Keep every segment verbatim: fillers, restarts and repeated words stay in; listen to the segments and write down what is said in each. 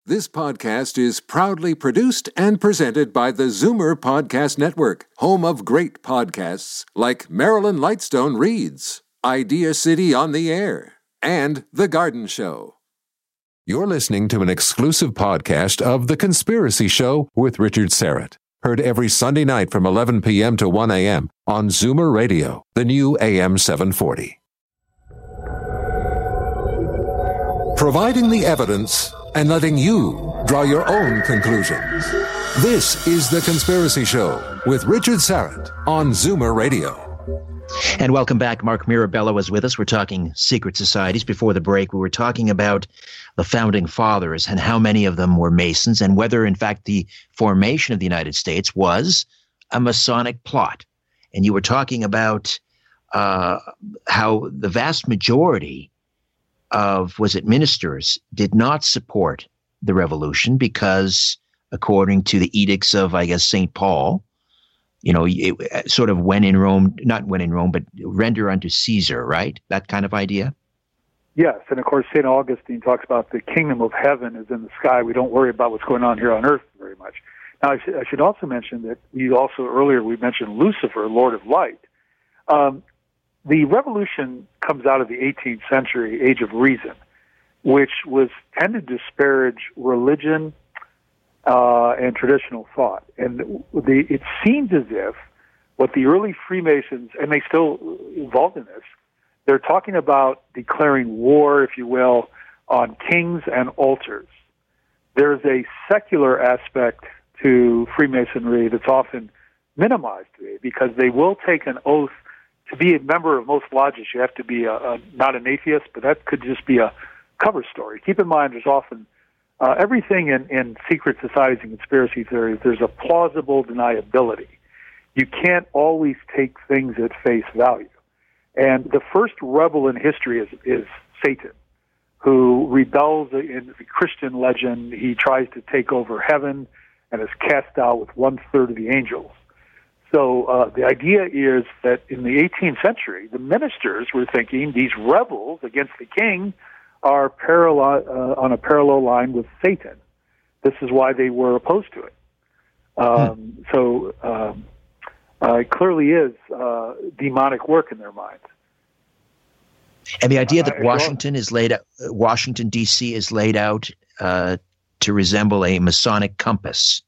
This podcast is proudly produced and presented by the Zoomer Podcast Network, home of great podcasts like Marilyn Lightstone Reads, Idea City on the Air, and The Garden Show. You're listening to an exclusive podcast of The Conspiracy Show with Richard Syrett. Heard every Sunday night from eleven p.m. to one a.m. on Zoomer Radio, the new A M seven forty. Providing the evidence and letting you draw your own conclusions. This is The Conspiracy Show with Richard Syrett on Zoomer Radio. And welcome back. Mark Mirabella was with us. We're talking secret societies. Before the break, we were talking about the Founding Fathers and how many of them were Masons and whether, in fact, the formation of the United States was a Masonic plot. And you were talking about uh, how the vast majority of, was it ministers, did not support the revolution because, according to the edicts of, I guess, Saint Paul, you know, it sort of when in Rome, not when in Rome, but render unto Caesar, right? That kind of idea? Yes, and of course, Saint Augustine talks about the kingdom of heaven is in the sky. We don't worry about what's going on here on earth very much. Now, I, sh- I should also mention that we also, earlier, we mentioned Lucifer, Lord of Light. Um, The revolution comes out of the eighteenth century, Age of Reason, which was tended to disparage religion uh, and traditional thought. And the, it seems as if what the early Freemasons, and they still involved in this, they're talking about declaring war, if you will, on kings and altars. There's a secular aspect to Freemasonry that's often minimized today because they will take an oath. To be a member of most lodges, you have to be a, a, not an atheist, but that could just be a cover story. Keep in mind, there's often uh, everything in, in secret societies and conspiracy theories, there's a plausible deniability. You can't always take things at face value. And the first rebel in history is, is Satan, who rebels in the Christian legend. He tries to take over heaven and is cast out with one-third of the angels. So uh, the idea is that in the eighteenth century, the ministers were thinking these rebels against the king are parallel, uh, on a parallel line with Satan. This is why they were opposed to it. Um, hmm. So um, uh, it clearly is uh, demonic work in their minds. And the idea that Washington is laid out, Washington D C is laid out uh, to resemble a Masonic compass.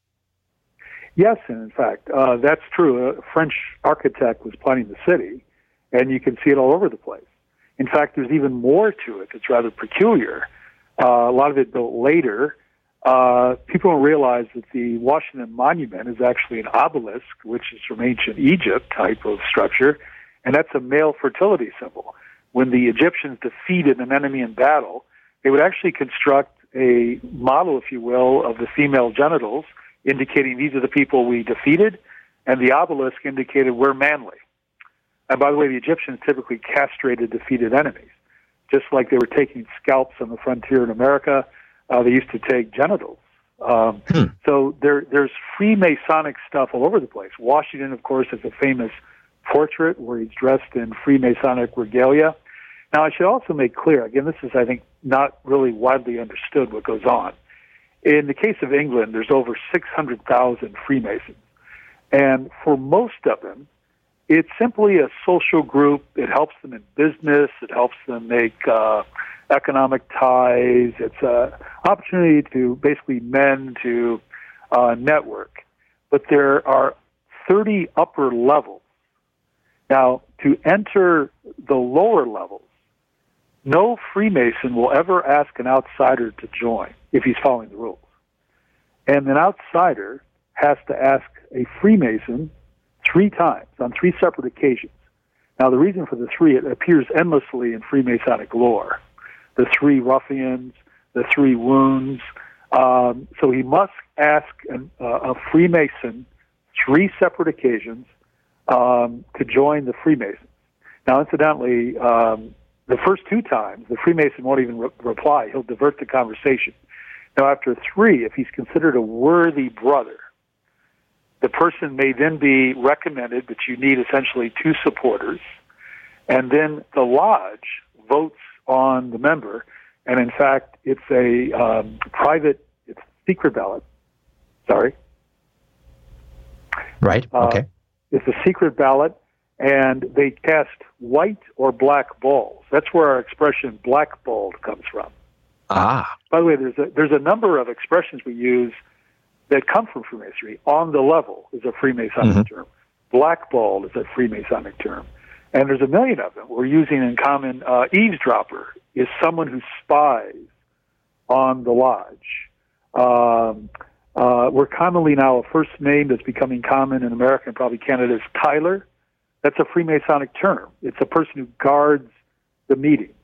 Yes, and in fact, uh, that's true. A French architect was planning the city, and you can see it all over the place. In fact, there's even more to it that's rather peculiar. Uh, a lot of it built later. Uh, people don't realize that the Washington Monument is actually an obelisk, which is from ancient Egypt type of structure, and that's a male fertility symbol. When the Egyptians defeated an enemy in battle, they would actually construct a model, if you will, of the female genitals, indicating these are the people we defeated, and the obelisk indicated we're manly. And by the way, the Egyptians typically castrated defeated enemies. Just like they were taking scalps on the frontier in America, uh, they used to take genitals. Um, hmm. So there, there's Freemasonic stuff all over the place. Washington, of course, has a famous portrait where he's dressed in Freemasonic regalia. Now, I should also make clear, again, this is, I think, not really widely understood what goes on. In the case of England, there's over six hundred thousand Freemasons. And for most of them, it's simply a social group. It helps them in business. It helps them make uh, economic ties. It's an opportunity to basically men to uh, network. But there are thirty upper levels. Now, to enter the lower levels, no Freemason will ever ask an outsider to join if he's following the rules. And an outsider has to ask a Freemason three times on three separate occasions. Now, the reason for the three, it appears endlessly in Freemasonic lore. The three ruffians, the three wounds. Um, so he must ask an, uh, a Freemason three separate occasions um, to join the Freemasons. Now, incidentally, um, the first two times, the Freemason won't even re- reply. He'll divert the conversation. Now, after three, if he's considered a worthy brother, the person may then be recommended, but you need essentially two supporters, and then the lodge votes on the member, and in fact, it's a um, private, it's secret ballot. Sorry. Right. Okay. Uh, it's a secret ballot, and they cast white or black balls. That's where our expression blackballed comes from. Ah. By the way, there's a, there's a number of expressions we use that come from Freemasonry. On the level is a Freemasonic Mm-hmm. term. Blackballed is a Freemasonic term. And there's a million of them. We're using in common. Uh, eavesdropper is someone who spies on the lodge. Um, uh, we're commonly now, a first name that's becoming common in America and probably Canada is Tyler. That's a Freemasonic term. It's a person who guards the meeting.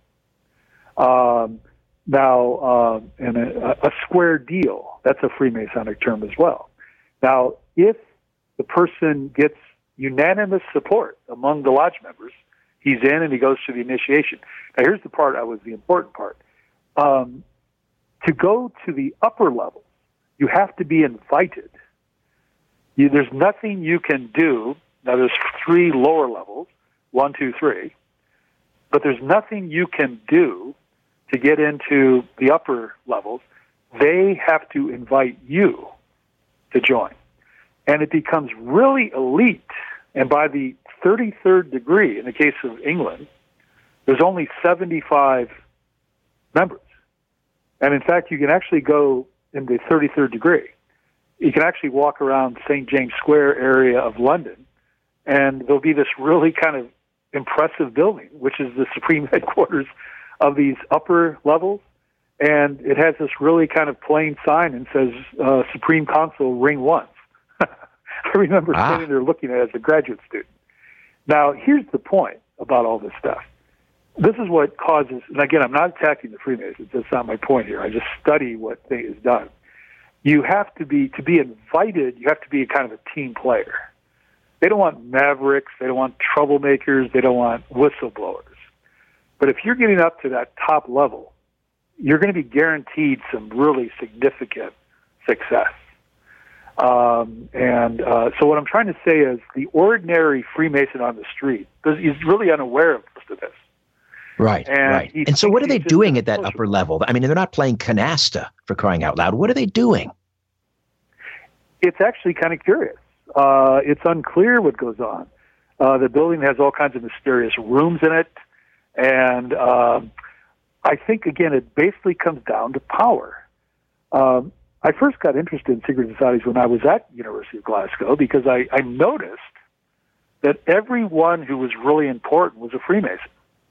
Um, now, uh, and a, a square deal, that's a Freemasonic term as well. Now, if the person gets unanimous support among the lodge members, he's in and he goes through the initiation. Now, here's the part that was the important part. Um, to go to the upper level, you have to be invited. You, there's nothing you can do. Now, there's three lower levels, one, two, three, but there's nothing you can do to get into the upper levels. They have to invite you to join. And it becomes really elite. And by the thirty-third degree, in the case of England, there's only seventy-five members. And in fact, you can actually go in the thirty-third degree. You can actually walk around Saint James Square area of London, and there'll be this really kind of impressive building, which is the supreme headquarters of these upper levels. And it has this really kind of plain sign and says, uh, Supreme Council, ring once. I remember ah. sitting there looking at it as a graduate student. Now, here's the point about all this stuff. This is what causes, and again, I'm not attacking the Freemasons. That's not my point here. I just study what is done. You have to be, to be invited, you have to be a kind of a team player. They don't want mavericks. They don't want troublemakers. They don't want whistleblowers. But if you're getting up to that top level, you're going to be guaranteed some really significant success. Um, and uh, so what I'm trying to say is the ordinary Freemason on the street is really unaware of most of this. Right, and right. And so what are they doing at that upper level? I mean, they're not playing canasta, for crying out loud. What are they doing? It's actually kind of curious. Uh, it's unclear what goes on. Uh, the building has all kinds of mysterious rooms in it. And um, I think, again, it basically comes down to power. Um, I first got interested in secret societies when I was at University of Glasgow because I, I noticed that everyone who was really important was a Freemason.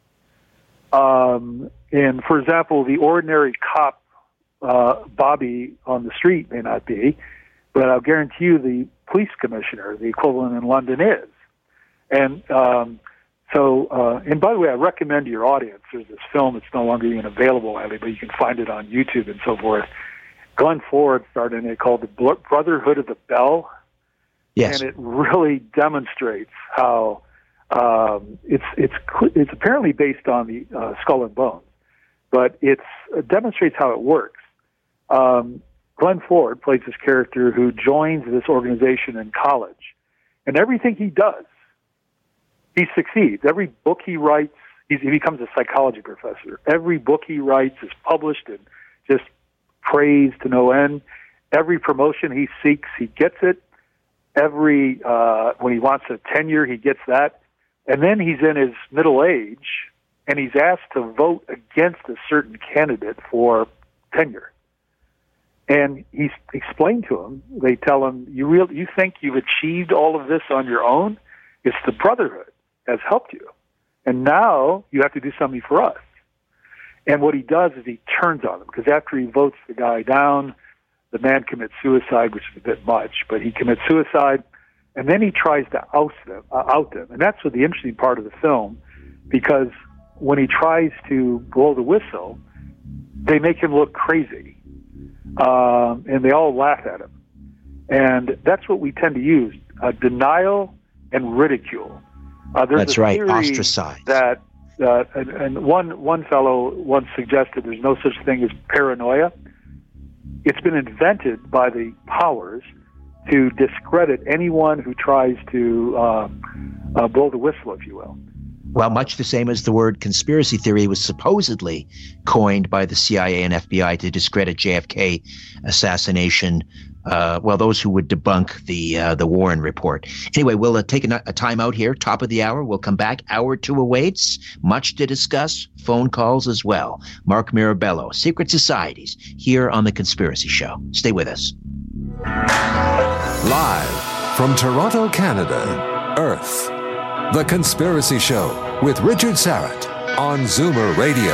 Um, and, for example, the ordinary cop, uh, Bobby on the street may not be, but I'll guarantee you the police commissioner, the equivalent in London, is. And um, so, uh, and by the way, I recommend to your audience, there's this film that's no longer even available, but you can find it on YouTube and so forth. Glenn Ford starred in it called The Brotherhood of the Bell. Yes. And it really demonstrates how um, it's it's it's apparently based on the uh, Skull and Bones, but it's, it demonstrates how it works. Um, Glenn Ford plays this character who joins this organization in college, and everything he does, he succeeds. Every book he writes, he's, he becomes a psychology professor. Every book he writes is published and just praised to no end. Every promotion he seeks, he gets it. Every uh, when he wants a tenure, he gets that. And then he's in his middle age, and he's asked to vote against a certain candidate for tenure. And he's explained to him, they tell him, you real, you think you've achieved all of this on your own? It's the Brotherhood has helped you. And now you have to do something for us. And what he does is he turns on them, because after he votes the guy down, the man commits suicide, which is a bit much, but he commits suicide, and then he tries to oust them, uh, out them. And that's what the interesting part of the film, because when he tries to blow the whistle, they make him look crazy. Um, and they all laugh at him. And that's what we tend to use, uh, denial and ridicule. Uh, there's that's a right, theory ostracize. That, uh, and, and one, one fellow once suggested there's no such thing as paranoia. It's been invented by the powers to discredit anyone who tries to uh, uh, blow the whistle, if you will. Well, much the same as the word conspiracy theory was supposedly coined by the C I A and F B I to discredit J F K assassination. Uh, well, those who would debunk the uh, the Warren report. Anyway, we'll uh, take a, a time out here, top of the hour. We'll come back. Hour two awaits. Much to discuss. Phone calls as well. Mark Mirabello, Secret Societies, here on The Conspiracy Show. Stay with us. Live from Toronto, Canada, Earth. The Conspiracy Show with Richard Syrett on Zoomer Radio.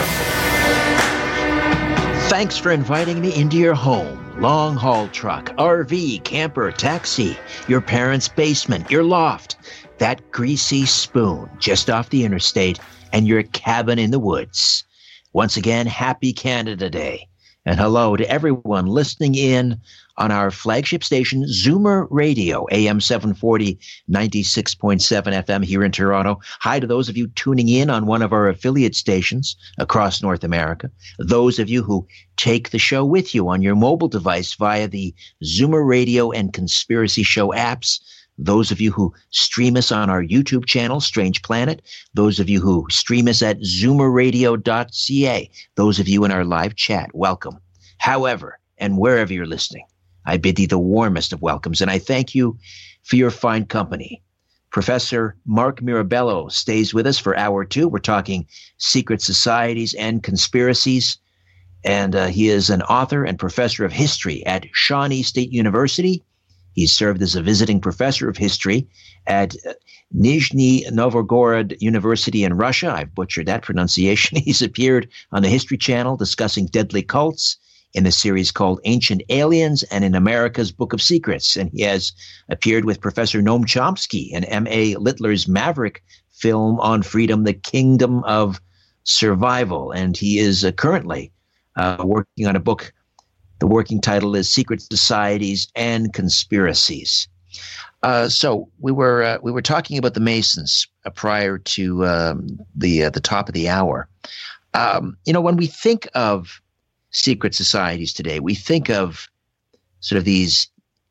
Thanks for inviting me into your home. Long haul truck, R V, camper, taxi, your parents' basement, your loft, that greasy spoon just off the interstate, and your cabin in the woods. Once again, happy Canada Day. And hello to everyone listening in on our flagship station, Zoomer Radio, A M seven forty, ninety-six point seven F M here in Toronto. Hi to those of you tuning in on one of our affiliate stations across North America. Those of you who take the show with you on your mobile device via the Zoomer Radio and Conspiracy Show apps. Those of you who stream us on our YouTube channel, Strange Planet. Those of you who stream us at zoomer radio dot c a. Those of you in our live chat, welcome. However, and wherever you're listening, I bid thee the warmest of welcomes, and I thank you for your fine company. Professor Mark Mirabello stays with us for hour two. We're talking secret societies and conspiracies, and uh, he is an author and professor of history at Shawnee State University. He's served as a visiting professor of history at Nizhny Novgorod University in Russia. I've butchered that pronunciation. He's appeared on the History Channel discussing deadly cults in the series called Ancient Aliens and in America's Book of Secrets. And he has appeared with Professor Noam Chomsky in M A Littler's Maverick film on freedom, The Kingdom of Survival. And he is uh, currently uh, working on a book. The working title is Secret Societies and Conspiracies. Uh, so we were uh, we were talking about the Masons uh, prior to um, the uh, the top of the hour. Um, you know, when we think of secret societies today, we think of sort of these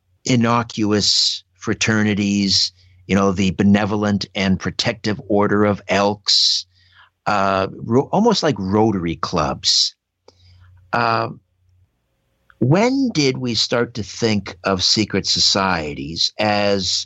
innocuous fraternities. You know, the Benevolent and Protective Order of Elks, uh, ro- almost like Rotary clubs. Uh, When did we start to think of secret societies as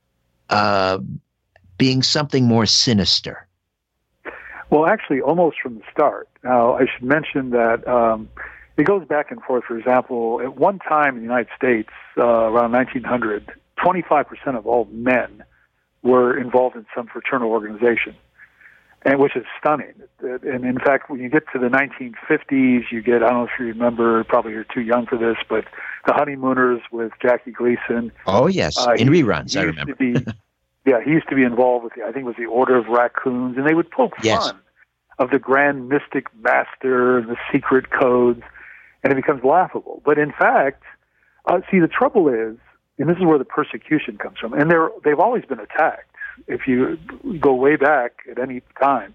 uh, being something more sinister? Well, actually, almost from the start. Now, I should mention that um, it goes back and forth. For example, at one time in the United States, uh, around nineteen hundred, twenty-five percent of all men were involved in some fraternal organization, and which is stunning. And in fact, when you get to the nineteen fifties, you get, I don't know if you remember, probably you're too young for this, but the Honeymooners with Jackie Gleason. Oh, yes, uh, in he, reruns, he I remember. Be, yeah, he used to be involved with, the, I think it was the Order of Raccoons, and they would poke yes. fun of the Grand Mystic Master and the secret codes, and it becomes laughable. But in fact, uh, see, the trouble is, and this is where the persecution comes from, and they're, they've always been attacked. If you go way back at any time,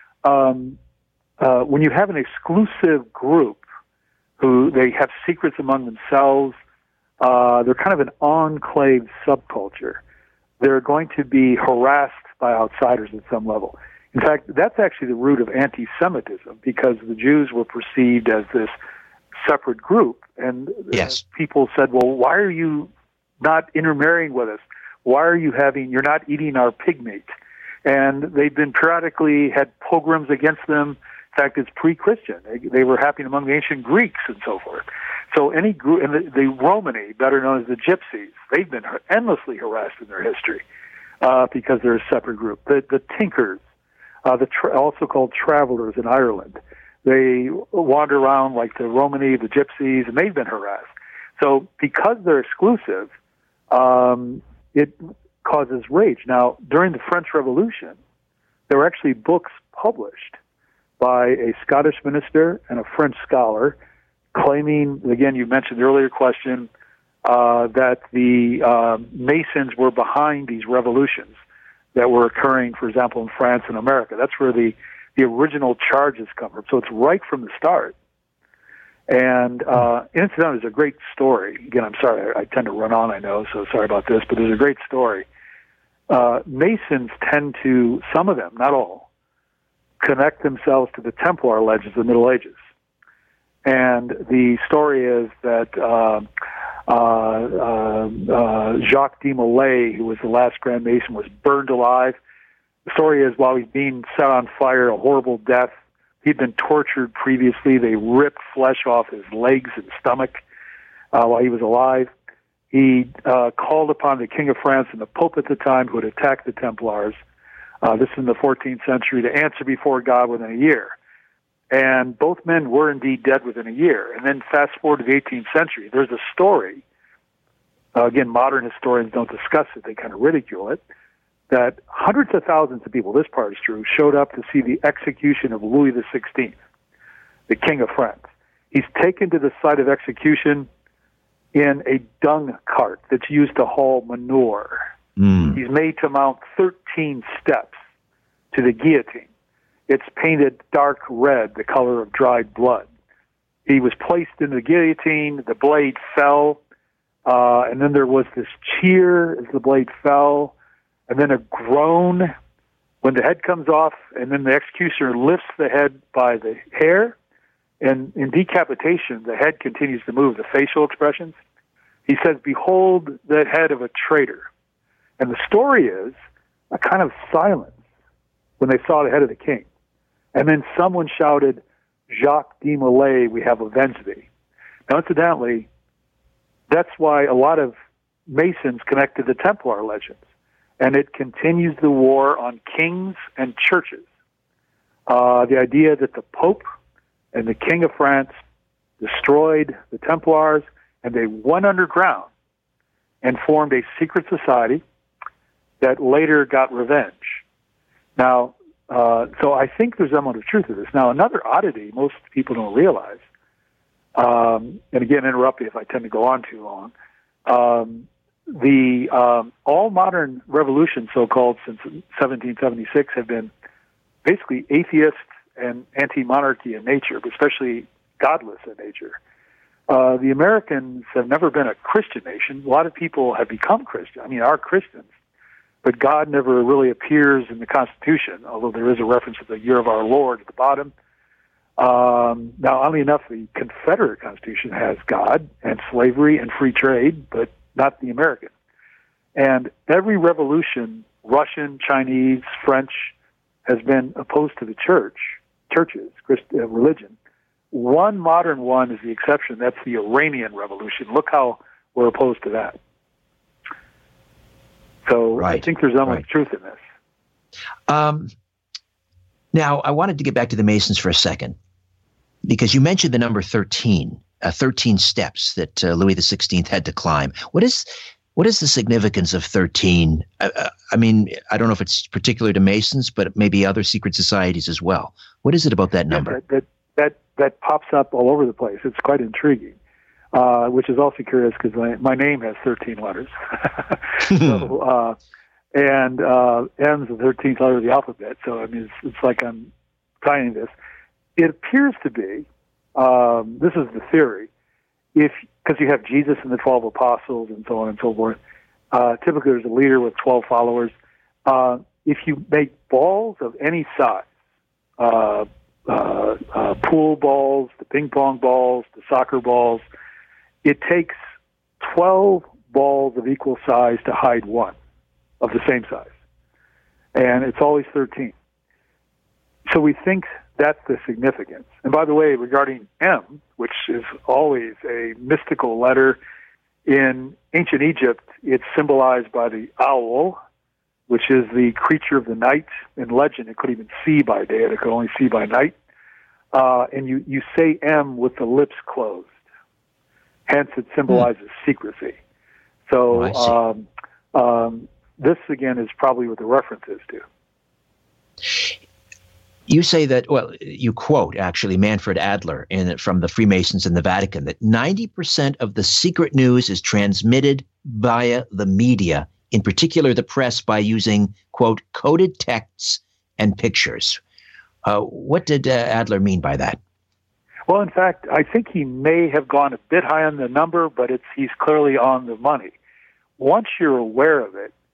um, uh, when you have an exclusive group who they have secrets among themselves, uh, they're kind of an enclave subculture. They're going to be harassed by outsiders at some level. In fact, that's actually the root of anti-Semitism, because the Jews were perceived as this separate group, and yes. uh, people said, well, why are you not intermarrying with us? Why are you having, you're not eating our pig meat? And they've been periodically had pogroms against them. In fact, it's pre-Christian. They, they were happening among the ancient Greeks and so forth. So any group, and the, the Romani, better known as the Gypsies, they've been endlessly harassed in their history uh, because they're a separate group. The, the Tinkers, uh, the tra- also called travelers in Ireland, they wander around like the Romani, the Gypsies, and they've been harassed. So because they're exclusive, um, it causes rage. Now, during the French Revolution, there were actually books published by a Scottish minister and a French scholar claiming, again, you mentioned the earlier question, uh, that the uh, Masons were behind these revolutions that were occurring, for example, in France and America. That's where the, the original charges come from. So it's right from the start. And uh, incidentally, there's a great story. Again, I'm sorry, I, I tend to run on, I know, so sorry about this, but there's a great story. uh, Masons tend to, some of them, not all, connect themselves to the Templar legends of the Middle Ages. And the story is that uh, uh, uh, uh, Jacques de Molay, who was the last Grand Mason, was burned alive. The story is while he's being set on fire, a horrible death. He'd been tortured previously. They ripped flesh off his legs and stomach uh, while he was alive. He uh, called upon the King of France and the Pope at the time, who had attacked the Templars, uh, this is in the fourteenth century, to answer before God within a year. And both men were indeed dead within a year. And then fast forward to the eighteenth century, there's a story, uh, again, modern historians don't discuss it, they kind of ridicule it, that hundreds of thousands of people, this part is true, showed up to see the execution of Louis the sixteenth, the King of France. He's taken to the site of execution in a dung cart that's used to haul manure. Mm. He's made to mount thirteen steps to the guillotine. It's painted dark red, the color of dried blood. He was placed in the guillotine, the blade fell, uh, and then there was this cheer as the blade fell, and then a groan when the head comes off, and then the executioner lifts the head by the hair, and in decapitation, the head continues to move, the facial expressions. He says, "Behold the head of a traitor." And the story is a kind of silence when they saw the head of the king. And then someone shouted, "Jacques de Molay, we have avenged thee." Now, incidentally, that's why a lot of Masons connect to the Templar legends. And it continues the war on kings and churches. Uh, the idea that the Pope and the King of France destroyed the Templars, and they went underground and formed a secret society that later got revenge. Now, uh, so I think there's an amount of truth to this. Now, another oddity most people don't realize, um, and again, interrupt me if I tend to go on too long, um, the um, all modern revolutions, so-called, since seventeen seventy-six have been basically atheist and anti-monarchy in nature, but especially godless in nature. Uh, the Americans have never been a Christian nation. A lot of people have become Christian. I mean, are Christians, but God never really appears in the Constitution, although there is a reference to the year of our Lord at the bottom. Um, now, oddly enough, the Confederate Constitution has God and slavery and free trade, but not the American. And every revolution, Russian, Chinese, French, has been opposed to the church, churches, Christ, uh, religion. One modern one is the exception. That's the Iranian Revolution. Look how we're opposed to that. So right. I think there's some right. truth in this. Um, now, I wanted to get back to the Masons for a second, because you mentioned the number thirteen. Uh, thirteen steps that uh, Louis the sixteenth had to climb. What is what is the significance of thirteen? Uh, uh, I mean, I don't know if it's particular to Masons, but maybe other secret societies as well. What is it about that number? Yeah, that, that that pops up all over the place. It's quite intriguing, uh, which is also curious because my, my name has thirteen letters. so, uh, and uh, M is the thirteenth letter of the alphabet. So I mean, it's, it's like I'm trying this. It appears to be. Um, this is the theory. If because you have Jesus and the twelve apostles and so on and so forth. Uh, typically, there's a leader with twelve followers. Uh, if you make balls of any size, uh, uh, uh, pool balls, the ping pong balls, the soccer balls, it takes twelve balls of equal size to hide one of the same size, and it's always thirteen. So we think that's the significance. And by the way, regarding M, which is always a mystical letter, in ancient Egypt, it's symbolized by the owl, which is the creature of the night. In legend, it couldn't even see by day, it could only see by night. Uh, and you, you say M with the lips closed. Hence, it symbolizes mm. secrecy. So oh, um, um, this, again, is probably what the reference is to. You say that, well, you quote, actually, Manfred Adler in, from the Freemasons in the Vatican, that ninety percent of the secret news is transmitted via the media, in particular the press, by using, quote, coded texts and pictures. Uh, what did uh, Adler mean by that? Well, in fact, I think he may have gone a bit high on the number, but it's he's clearly on the money. Once you're aware of it,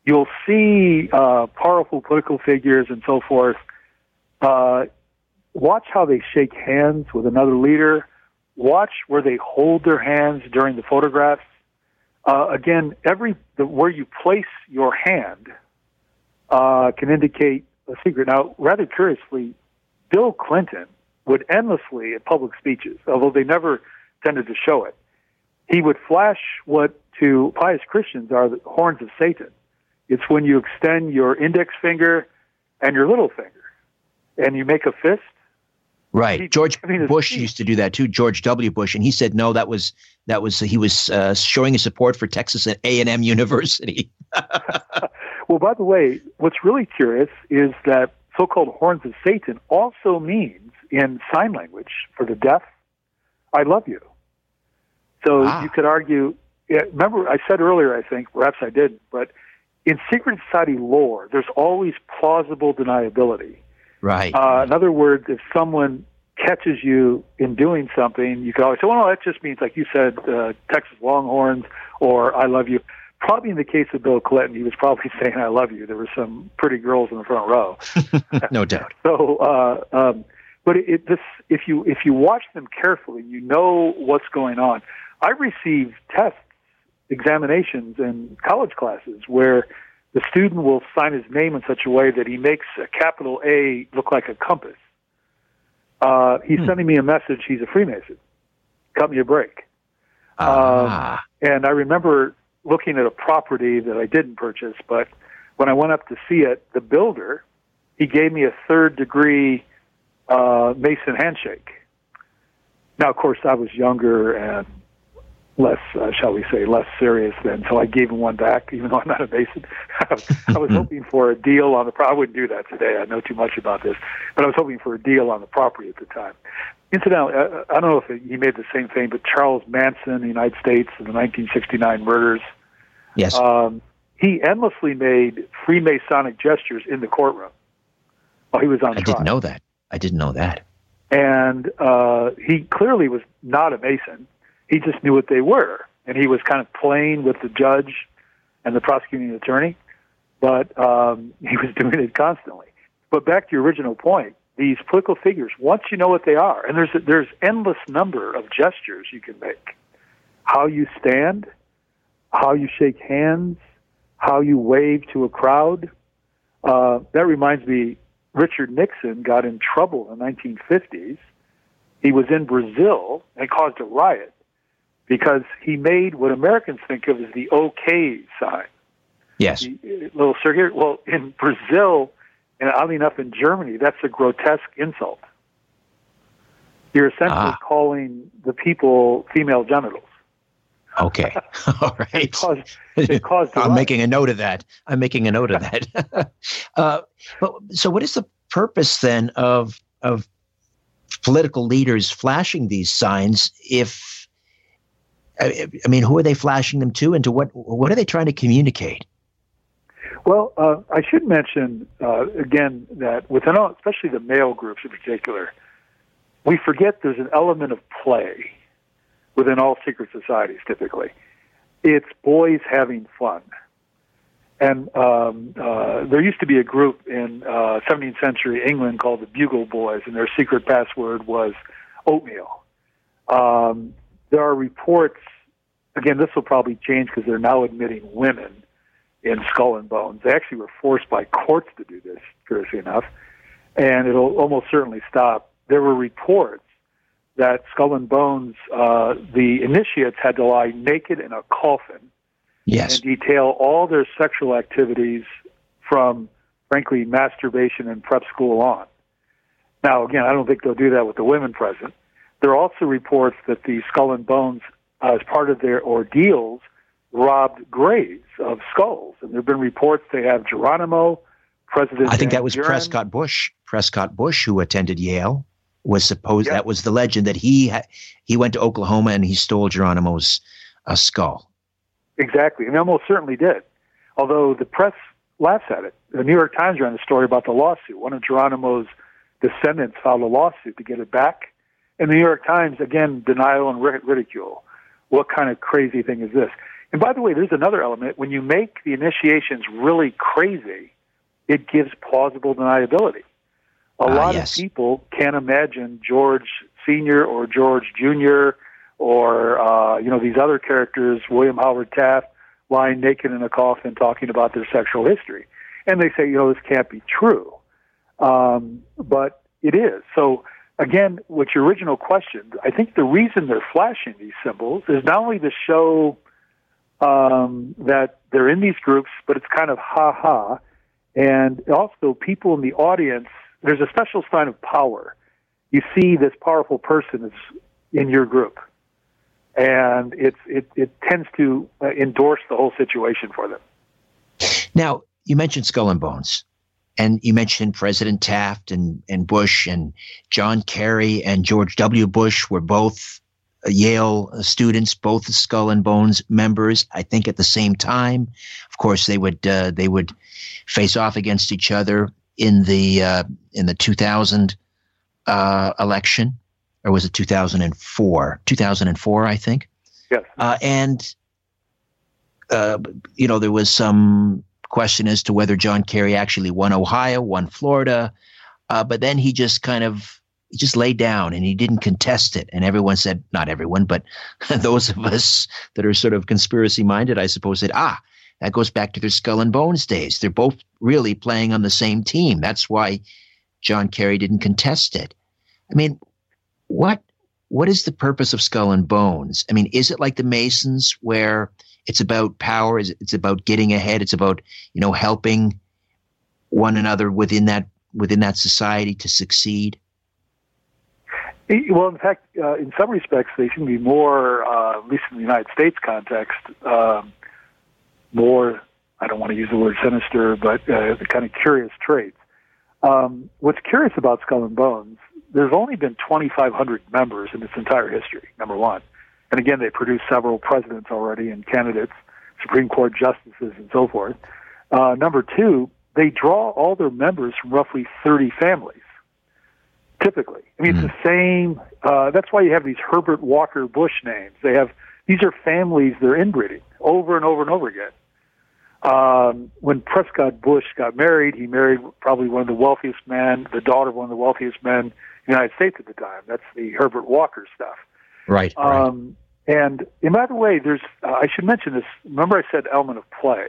you'll see uh, powerful political figures and so forth. Uh, watch how they shake hands with another leader. Watch where they hold their hands during the photographs. Uh, again, every the, where you place your hand uh, can indicate a secret. Now, rather curiously, Bill Clinton would endlessly at public speeches, although they never tended to show it, he would flash what to pious Christians are the horns of Satan. It's when you extend your index finger and your little finger, and you make a fist. Right. He, George I mean, Bush used to do that too. George W. Bush, and he said no. That was that was he was uh, showing his support for Texas A and M University. Well, by the way, what's really curious is that so-called horns of Satan also means in sign language for the deaf, "I love you." So ah. you could argue. Remember, I said earlier, I think, perhaps I did, but in secret society lore, there's always plausible deniability. Right. Uh, in other words, if someone catches you in doing something, you can always say, well, no, that just means, like you said, uh, Texas Longhorns or I love you. Probably in the case of Bill Clinton, he was probably saying I love you. There were some pretty girls in the front row. No doubt. So, uh, um, but it, it, this, if you if you watch them carefully, you know what's going on. I received tests, examinations in college classes where the student will sign his name in such a way that he makes a capital A look like a compass. Uh, he's hmm. sending me a message. He's a Freemason. Cut me a break. Ah. Um, and I remember looking at a property that I didn't purchase, but when I went up to see it, the builder, he gave me a third degree uh, Mason handshake. Now, of course, I was younger and less, uh, shall we say, less serious then, so I gave him one back, even though I'm not a Mason. I was hoping for a deal on the property. I wouldn't do that today. I know too much about this. But I was hoping for a deal on the property at the time. Incidentally, I, I don't know if it, he made the same thing, but Charles Manson in the United States in the nineteen sixty-nine murders, yes, um, he endlessly made Freemasonic gestures in the courtroom while he was on I trial. didn't know that. I didn't know that. And uh, he clearly was not a Mason. He just knew what they were, and he was kind of playing with the judge and the prosecuting attorney, but um, he was doing it constantly. But back to your original point, these political figures, once you know what they are, and there's a, there's endless number of gestures you can make. How you stand, how you shake hands, how you wave to a crowd. Uh, that reminds me, Richard Nixon got in trouble in the nineteen fifties. He was in Brazil and caused a riot because he made what Americans think of as the OK sign. Yes. The little circular. Well, in Brazil, and oddly enough in Germany, that's a grotesque insult. You're essentially ah. calling the people female genitals. Okay. All right. It caused, it caused I'm riot. making a note of that. I'm making a note of that. uh, but, so what is the purpose then of of political leaders flashing these signs if I, I mean, who are they flashing them to, and to what what are they trying to communicate? Well, uh, I should mention uh, again that within all, especially the male groups in particular, we forget there's an element of play within all secret societies. Typically, it's boys having fun, and um, uh, there used to be a group in uh, seventeenth century England called the Bugle Boys, and their secret password was oatmeal. Um, There are reports, again, this will probably change because they're now admitting women in Skull and Bones. They actually were forced by courts to do this, curiously enough, and it'll almost certainly stop. There were reports that Skull and Bones, uh, the initiates had to lie naked in a coffin yes. and detail all their sexual activities from, frankly, masturbation and prep school on. Now, again, I don't think they'll do that with the women present. There are also reports that the Skull and Bones, uh, as part of their ordeals, robbed graves of skulls. And there have been reports they have Geronimo, President I think Van that was Buren. Prescott Bush. Prescott Bush, who attended Yale, was supposed, Yep. that was the legend, that he ha- he went to Oklahoma and he stole Geronimo's uh, skull. Exactly, and they almost certainly did. Although the press laughs at it. The New York Times ran a story about the lawsuit. One of Geronimo's descendants filed a lawsuit to get it back. And the New York Times, again, denial and ridicule. What kind of crazy thing is this? And by the way, there's another element. When you make the initiations really crazy, it gives plausible deniability. A uh, lot yes. of people can't imagine George Senior or George Junior or, uh, you know, these other characters, William Howard Taft, lying naked in a coffin talking about their sexual history. And they say, you know, this can't be true. Um, but it is. So, again, with your original question, I think the reason they're flashing these symbols is not only to show um, that they're in these groups, but it's kind of ha-ha. And also people in the audience, there's a special sign of power. You see this powerful person is in your group. And it's, it, it tends to uh, endorse the whole situation for them. Now, you mentioned Skull and Bones, and you mentioned President Taft and, and Bush, and John Kerry and George W. Bush were both Yale students, both Skull and Bones members, I think at the same time. Of course, they would uh, they would face off against each other in the uh, in the two thousand uh, election. Or was it two thousand four? two thousand four, I think. Yes. Uh, and, uh, you know, there was some question as to whether John Kerry actually won Ohio, won Florida. Uh, but then he just kind of he just laid down and he didn't contest it. And everyone said, not everyone, but those of us that are sort of conspiracy minded, I suppose, said, ah, that goes back to their Skull and Bones days. They're both really playing on the same team. That's why John Kerry didn't contest it. I mean, What what is the purpose of Skull and Bones? I mean, is it like the Masons where it's about power? Is it, it's about getting ahead? It's about, you know, helping one another within that within that society to succeed? Well, in fact, uh, in some respects, they seem to be more, uh, at least in the United States context, um, more, I don't want to use the word sinister, but uh, the kind of curious traits. Um, what's curious about Skull and Bones, there's only been twenty-five hundred members in its entire history, number one. And again, they produced several presidents already and candidates, Supreme Court justices, and so forth. Uh, number two, they draw all their members from roughly thirty families, typically. I mean, mm-hmm. it's the same. Uh, that's why you have these Herbert Walker Bush names. They have these are families they're inbreeding over and over and over again. Um, when Prescott Bush got married, he married probably one of the wealthiest men, the daughter of one of the wealthiest men in the United States at the time. That's the Herbert Walker stuff. Right. Um, right. And, and by the way, there's uh, I should mention this. Remember I said element of play.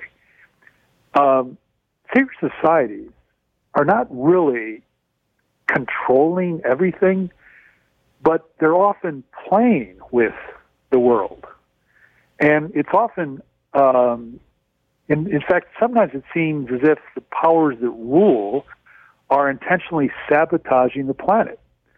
Um, secret societies are not really controlling everything, but they're often playing with the world. And it's often... Um, In, in fact, sometimes it seems as if the powers that rule are intentionally sabotaging the planet.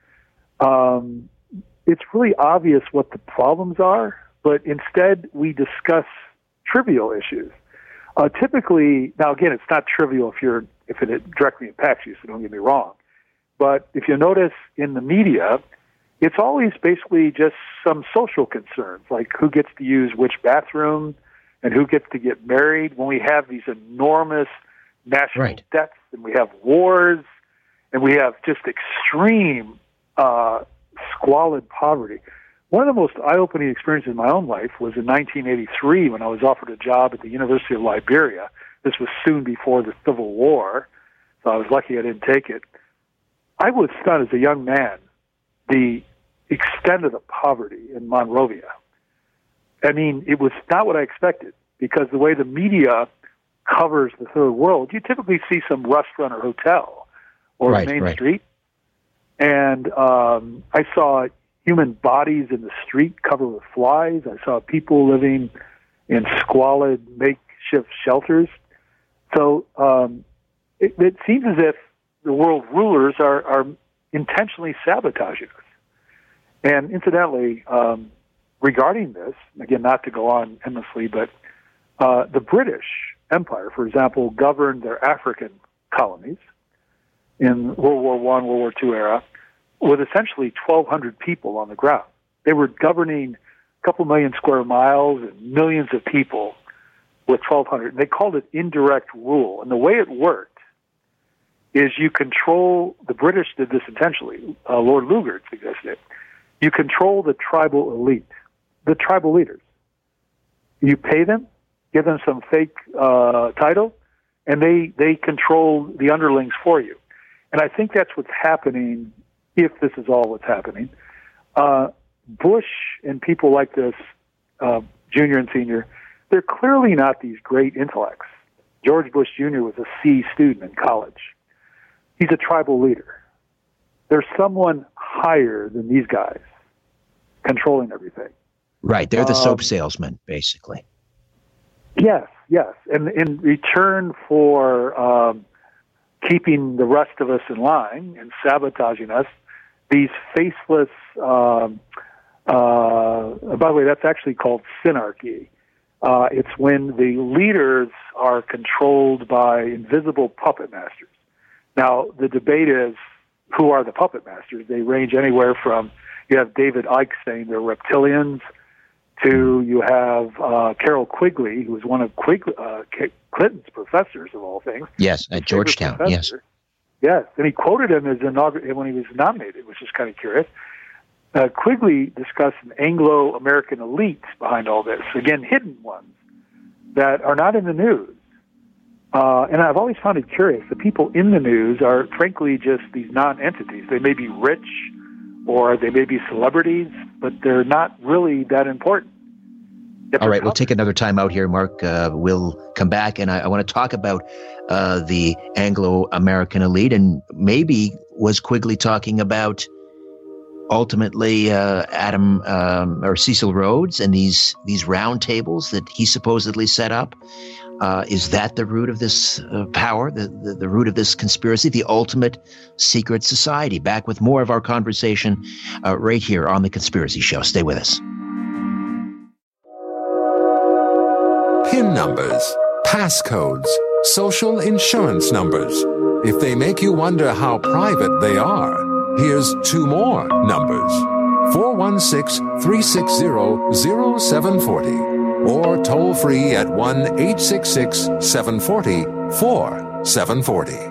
Um, it's really obvious what the problems are, but instead we discuss trivial issues. Uh, typically, now again, it's not trivial if you're if it directly impacts you, so don't get me wrong. But if you notice in the media, it's always basically just some social concerns, like who gets to use which bathroom, and who gets to get married when we have these enormous national right. debts, and we have wars, and we have just extreme uh, squalid poverty. One of the most eye-opening experiences in my own life was in nineteen eighty-three when I was offered a job at the University of Liberia. This was soon before the Civil War, so I was lucky I didn't take it. I was stunned as a young man, the extent of the poverty in Monrovia. I mean, it was not what I expected, because the way the media covers the third world, you typically see some restaurant or hotel or right, Main right. Street. And um, I saw human bodies in the street covered with flies. I saw people living in squalid makeshift shelters. So um, it, it seems as if the world rulers are, are intentionally sabotaging us. And incidentally, um, regarding this, again, not to go on endlessly, but uh, the British Empire, for example, governed their African colonies in World War One, World War Two era with essentially twelve hundred people on the ground. They were governing a couple million square miles and millions of people with twelve hundred. And they called it indirect rule. And the way it worked is you control, the British did this intentionally, uh, Lord Lugard suggested it, you control the tribal elite, the tribal leaders. You pay them, give them some fake uh, title, and they, they control the underlings for you. And I think that's what's happening, if this is all what's happening. Uh, Bush and people like this, uh, Junior and Senior, they're clearly not these great intellects. George Bush Junior was a C student in college. He's a tribal leader. There's someone higher than these guys controlling everything. Right. They're the um, soap salesmen, basically. Yes, yes. And in return for um, keeping the rest of us in line and sabotaging us, these faceless, um, uh, by the way, that's actually called synarchy. Uh, it's when the leaders are controlled by invisible puppet masters. Now, the debate is, who are the puppet masters? They range anywhere from, you have David Icke saying they're reptilians, to you have uh, Carroll Quigley, who was one of Quigley, uh, Clinton's professors of all things. Yes, at Georgetown, yes. Yes, and he quoted him as inaugur- when he was nominated, which is kind of curious. Uh, Quigley discussed an Anglo-American elite behind all this, again, hidden ones that are not in the news. Uh, and I've always found it curious. The people in the news are, frankly, just these non-entities. They may be rich or they may be celebrities, but they're not really that important. All right, we'll take another time out here, Mark. Uh, we'll come back, and I, I want to talk about uh, the Anglo-American elite, and maybe was Quigley talking about ultimately uh, Adam um, or Cecil Rhodes and these these round tables that he supposedly set up. Uh, is that the root of this uh, power, the, the, the root of this conspiracy, the ultimate secret society? Back with more of our conversation uh, right here on The Conspiracy Show. Stay with us. PIN numbers, passcodes, social insurance numbers. If they make you wonder how private they are, here's two more numbers. four one six, three six zero, zero seven four zero or toll free at one eight six six, seven four zero, four seven four zero.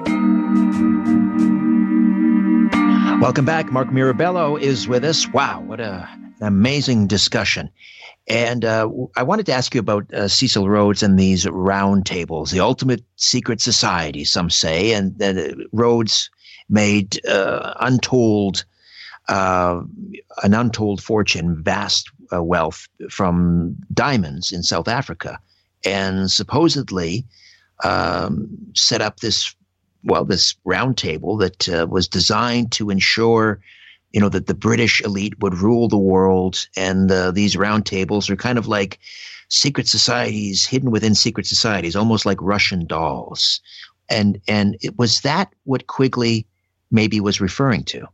Welcome back. Mark Mirabello is with us. Wow, what a, an amazing discussion. And uh, I wanted to ask you about uh, Cecil Rhodes and these round tables, the ultimate secret society, some say, and that uh, Rhodes made uh, untold, uh, an untold fortune, vast uh, wealth from diamonds in South Africa, and supposedly um, set up this, well, this round table that uh, was designed to ensure, you know, that the British elite would rule the world. And uh, these round tables are kind of like secret societies hidden within secret societies, almost like Russian dolls. And and it was that what Quigley maybe was referring to?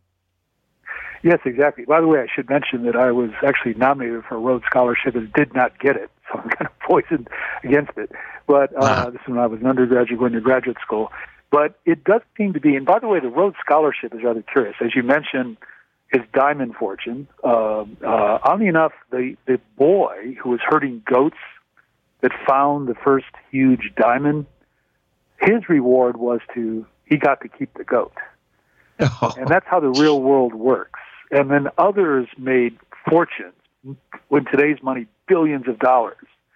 Yes, exactly. By the way, I should mention that I was actually nominated for a Rhodes Scholarship and did not get it, so I'm kind of poisoned against it. But uh, wow. This is when I was an undergraduate going to graduate school. But it does seem to be, and by the way, the Rhodes Scholarship is rather curious. As you mentioned, his diamond fortune. Uh, uh, oddly enough, the, the boy who was herding goats that found the first huge diamond, his reward was to, he got to keep the goat. Oh. And that's how the real world works. And then others made fortunes, with today's money, billions of dollars.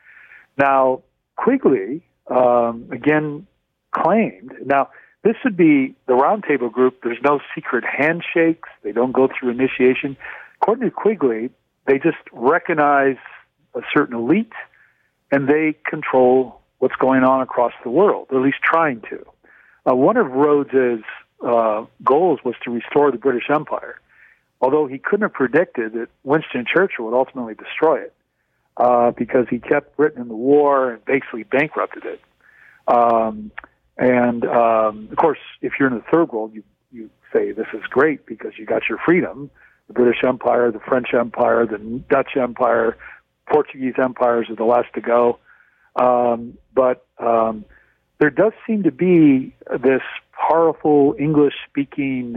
Now, Quigley, um, again, claimed, now, this would be the Roundtable Group. There's no secret handshakes. They don't go through initiation. According to Quigley, they just recognize a certain elite, and they control what's going on across the world, or at least trying to. Uh, one of Rhodes's uh, goals was to restore the British Empire, although he couldn't have predicted that Winston Churchill would ultimately destroy it uh, because he kept Britain in the war and basically bankrupted it. Um, and, um, of course, if you're in the third world, you, you say this is great because you got your freedom. The British Empire, the French Empire, the Dutch Empire, Portuguese empires are the last to go. Um, but um, there does seem to be this powerful English-speaking,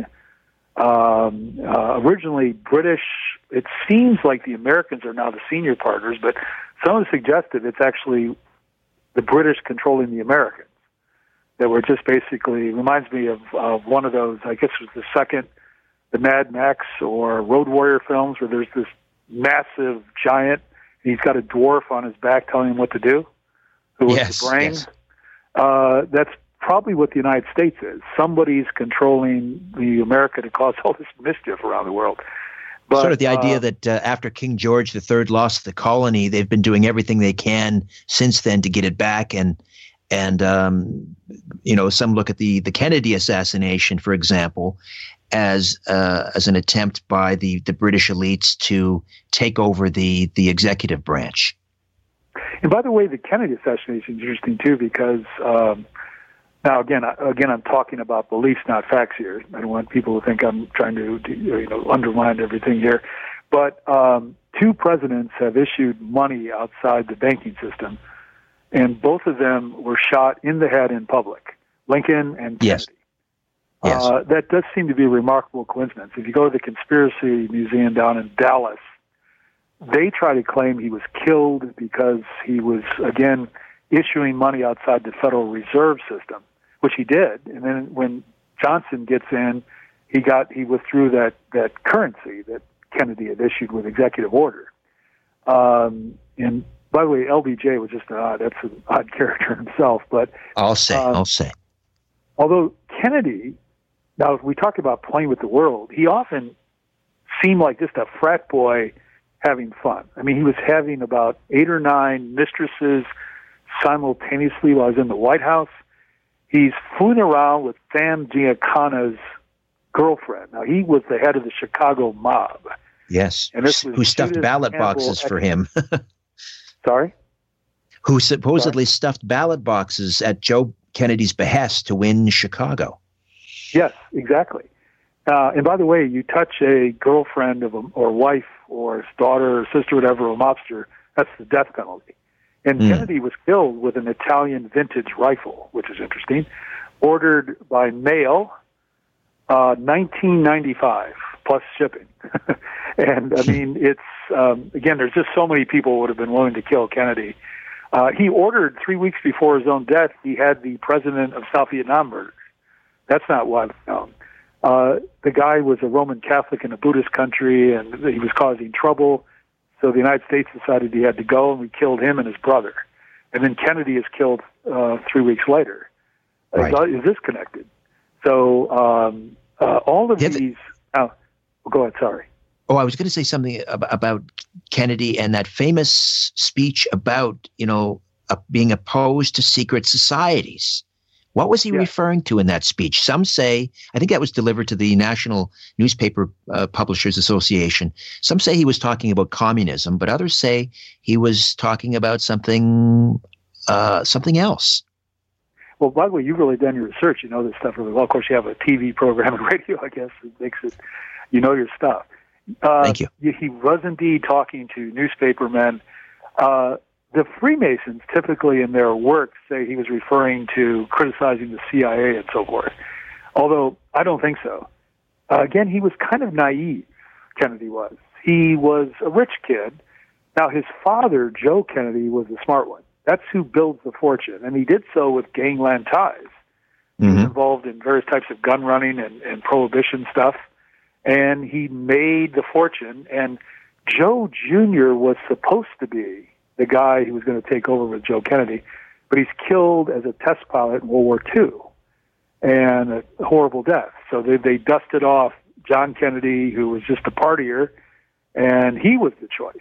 um, uh, originally British. It seems like the Americans are now the senior partners, but some have suggested it's actually the British controlling the Americans. That were just basically, reminds me of, of one of those, I guess it was the second, the Mad Max or Road Warrior films, where there's this massive giant, He's got a dwarf on his back telling him what to do, who was yes, the brain. Yes. Uh, that's probably what the United States is. Somebody's controlling the America to cause all this mischief around the world. But, sort of the idea uh, that uh, after King George the Third lost the colony, they've been doing everything they can since then to get it back. And, and um, you know, some look at the, the Kennedy assassination, for example, as uh, as an attempt by the, the British elites to take over the, the executive branch. And by the way, the Kennedy assassination is interesting, too, because um, now, again, I, again, I'm talking about beliefs, not facts here. I don't want people to think I'm trying to, you know, undermine everything here. But um, two presidents have issued money outside the banking system, and both of them were shot in the head in public, Lincoln and Kennedy. Yes. Yes. Uh, that does seem to be a remarkable coincidence. If you go to the Conspiracy Museum down in Dallas, they try to claim he was killed because he was, again, issuing money outside the Federal Reserve System, which he did. And then when Johnson gets in, he got he withdrew that, that currency that Kennedy had issued with executive order. Um, and by the way, L B J was just an odd, that's an odd character himself. But I'll say, um, I'll say. Although Kennedy, now if we talk about playing with the world, he often seemed like just a frat boy having fun. I mean, he was having about eight or nine mistresses simultaneously while he was in the White House. He's fooling around with Sam Giancana's girlfriend. Now, he was the head of the Chicago mob. Yes, and this was who stuffed Judith ballot Campbell boxes for at- him. Sorry? Who supposedly Sorry? stuffed ballot boxes at Joe Kennedy's behest to win Chicago. Yes, exactly. Uh, and by the way, you touch a girlfriend of a, or wife or daughter or sister, whatever, of a mobster, that's the death penalty. And Mm. Kennedy was killed with an Italian vintage rifle, which is interesting, ordered by mail, uh, nineteen ninety-five plus shipping. And I mean, it's um, again, there's just so many people who would have been willing to kill Kennedy. Uh, he ordered three weeks before his own death. He had the president of South Vietnam murdered. That's not widely known. Uh, the guy was a Roman Catholic in a Buddhist country, and he was causing trouble. So the United States decided he had to go, and we killed him and his brother. And then Kennedy is killed uh, three weeks later. Right. Is, is this connected? So um, uh, all of Yeah, the- these... Now, well, go ahead, sorry. Oh, I was going to say something ab- about Kennedy and that famous speech about, you know, uh, being opposed to secret societies. What was he Yeah. referring to in that speech? Some say, I think that was delivered to the National Newspaper uh, Publishers Association. Some say he was talking about communism, but others say he was talking about something, uh, something else. Well, by the way, you've really done your research. You know this stuff really well. Of course, you have a T V program and radio, I guess. It makes it, you know your stuff. Uh, Thank you. He was indeed talking to newspapermen. Uh, the Freemasons typically in their work say he was referring to criticizing the C I A and so forth, although I don't think so. Uh, again, he was kind of naive, Kennedy was. He was a rich kid. Now, his father, Joe Kennedy, was the smart one. That's who builds the fortune, and he did so with gangland ties. He was Mhm. involved in various types of gun running and, and prohibition stuff, and he made the fortune. And Joe Junior was supposed to be the guy who was going to take over with Joe Kennedy, but he's killed as a test pilot in World War Two, and a horrible death. So they, they dusted off John Kennedy, who was just a partier, and he was the choice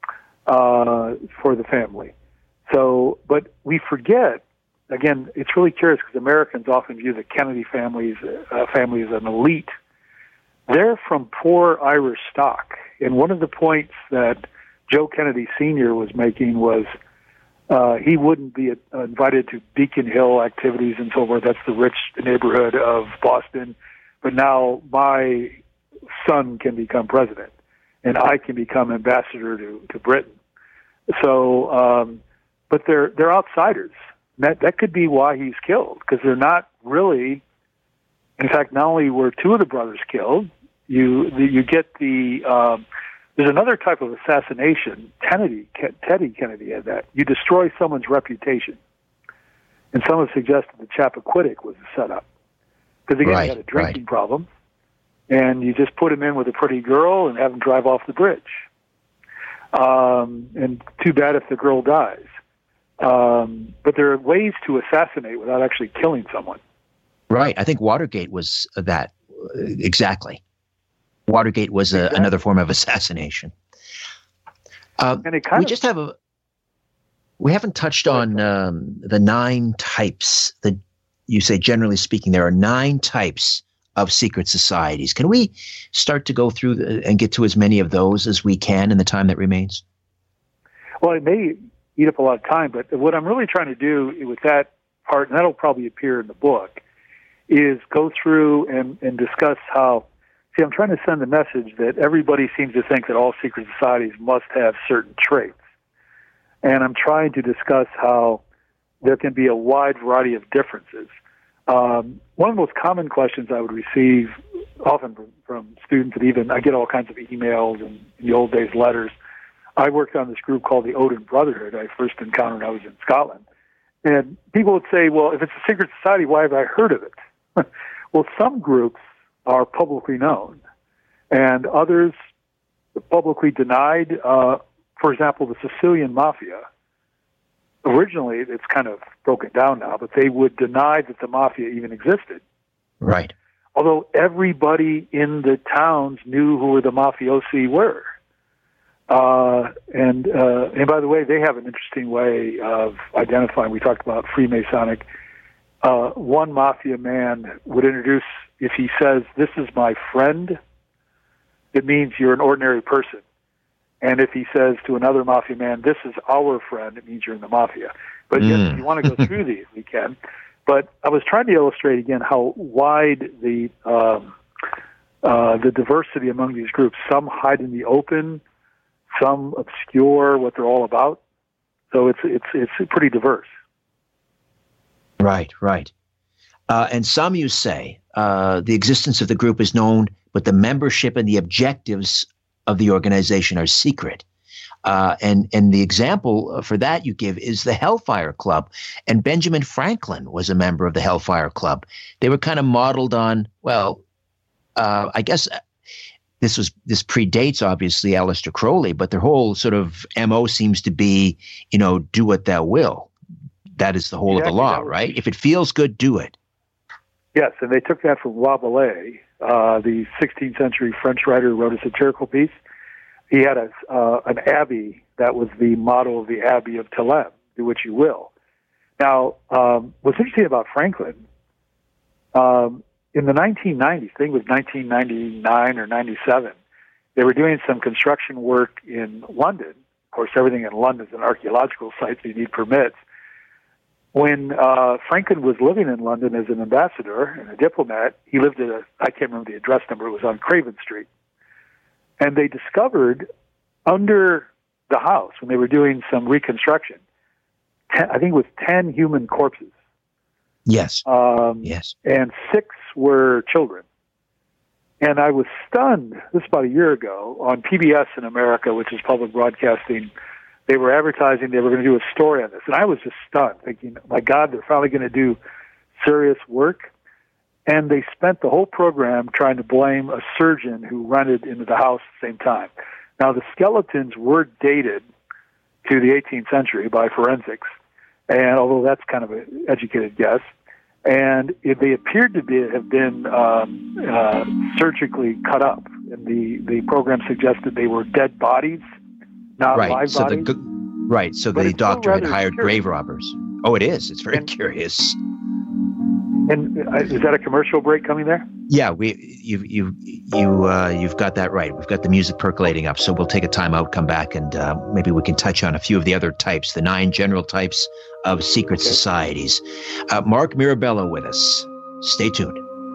uh, for the family. So, but we forget, again, it's really curious because Americans often view the Kennedy families, uh, family as an elite. They're from poor Irish stock. And one of the points that Joe Kennedy Senior was making was uh, he wouldn't be uh, invited to Beacon Hill activities and so forth. That's the rich neighborhood of Boston. But now my son can become president, and I can become ambassador to, to Britain. So, um, but they're they're outsiders. That that could be why he's killed, because they're not really. In fact, not only were two of the brothers killed, you you get the. Um, there's another type of assassination. Kennedy, Teddy Kennedy had that. You destroy someone's reputation, and some have suggested the Chappaquiddick was a setup, because again, Right, he had a drinking right. problem, and you just put him in with a pretty girl and have him drive off the bridge. Um, and too bad if the girl dies. Um, but there are ways to assassinate without actually killing someone. Right. I think Watergate was that uh, exactly. Watergate was a, exactly. another form of assassination. Uh, and it kind we of, just have a. We haven't touched on um, the nine types. That you say, generally speaking, there are nine types of secret societies. Can we start to go through the, and get to as many of those as we can in the time that remains? Well, it may eat up a lot of time, but what I'm really trying to do with that part, and that'll probably appear in the book, is go through and, and discuss how. See, I'm trying to send the message that everybody seems to think that all secret societies must have certain traits. And I'm trying to discuss how there can be a wide variety of differences. Um, one of the most common questions I would receive, often from, from students, and even I get all kinds of emails and in the old days letters. I worked on this group called the Odin Brotherhood. I first encountered when I was in Scotland. And people would say, well, if it's a secret society, why have I heard of it? Well, some groups are publicly known, and others publicly denied. Uh, for example, the Sicilian Mafia. Originally, it's kind of broken down now, but they would deny that the Mafia even existed. Right. Although everybody in the towns knew who the mafiosi were. Uh, and uh, and by the way, they have an interesting way of identifying. We talked about Freemasonic. Uh, one mafia man would introduce, if he says, "This is my friend," it means you're an ordinary person. And if he says to another mafia man, "This is our friend," it means you're in the mafia. But mm. yes, if you want to go through these, we can. But I was trying to illustrate again how wide the um, uh, the diversity among these groups. Some hide in the open, some obscure what they're all about. So it's it's it's pretty diverse. Right, right. Uh, and some, you say, uh, the existence of the group is known, but the membership and the objectives of the organization are secret. Uh, and and the example for that you give is the Hellfire Club. And Benjamin Franklin was a member of the Hellfire Club. They were kind of modeled on, well, uh, I guess this was this predates, obviously, Aleister Crowley, but their whole sort of M O seems to be, you know, do what thou will. That is the whole exactly. of the law, right? If it feels good, do it. Yes, and they took that from Rabelais, uh, the sixteenth century French writer who wrote a satirical piece. He had a, uh, an abbey that was the motto of the Abbey of Theleme, do what you will. Now, um, what's interesting about Franklin, um, in the nineteen nineties, I think it was nineteen ninety-nine or ninety-seven, they were doing some construction work in London. Of course, everything in London is an archaeological site, so you need permits. When uh, Franklin was living in London as an ambassador and a diplomat, he lived at a, I can't remember the address number, it was on Craven Street. And they discovered under the house, when they were doing some reconstruction, ten, I think it was ten human corpses. Yes. Um, yes. And six were children. And I was stunned, this is about a year ago, on P B S in America, which is public broadcasting. They were advertising they were going to do a story on this. And I was just stunned, thinking, my God, they're finally going to do serious work. And they spent the whole program trying to blame a surgeon who rented into the house at the same time. Now, the skeletons were dated to the eighteenth century by forensics, and although that's kind of an educated guess, and it, they appeared to be have been um, uh, surgically cut up. And the, the program suggested they were dead bodies, not right. live so bodies. The, right, so but the doctor had hired curious. grave robbers. Oh, it is. It's very and, curious. And uh, is that a commercial break coming there? Yeah, we you you you uh, you've got that right. We've got the music percolating up, so we'll take a time out, come back, and uh, maybe we can touch on a few of the other types, the nine general types of secret okay. societies. Uh, Mark Mirabello with us. Stay tuned.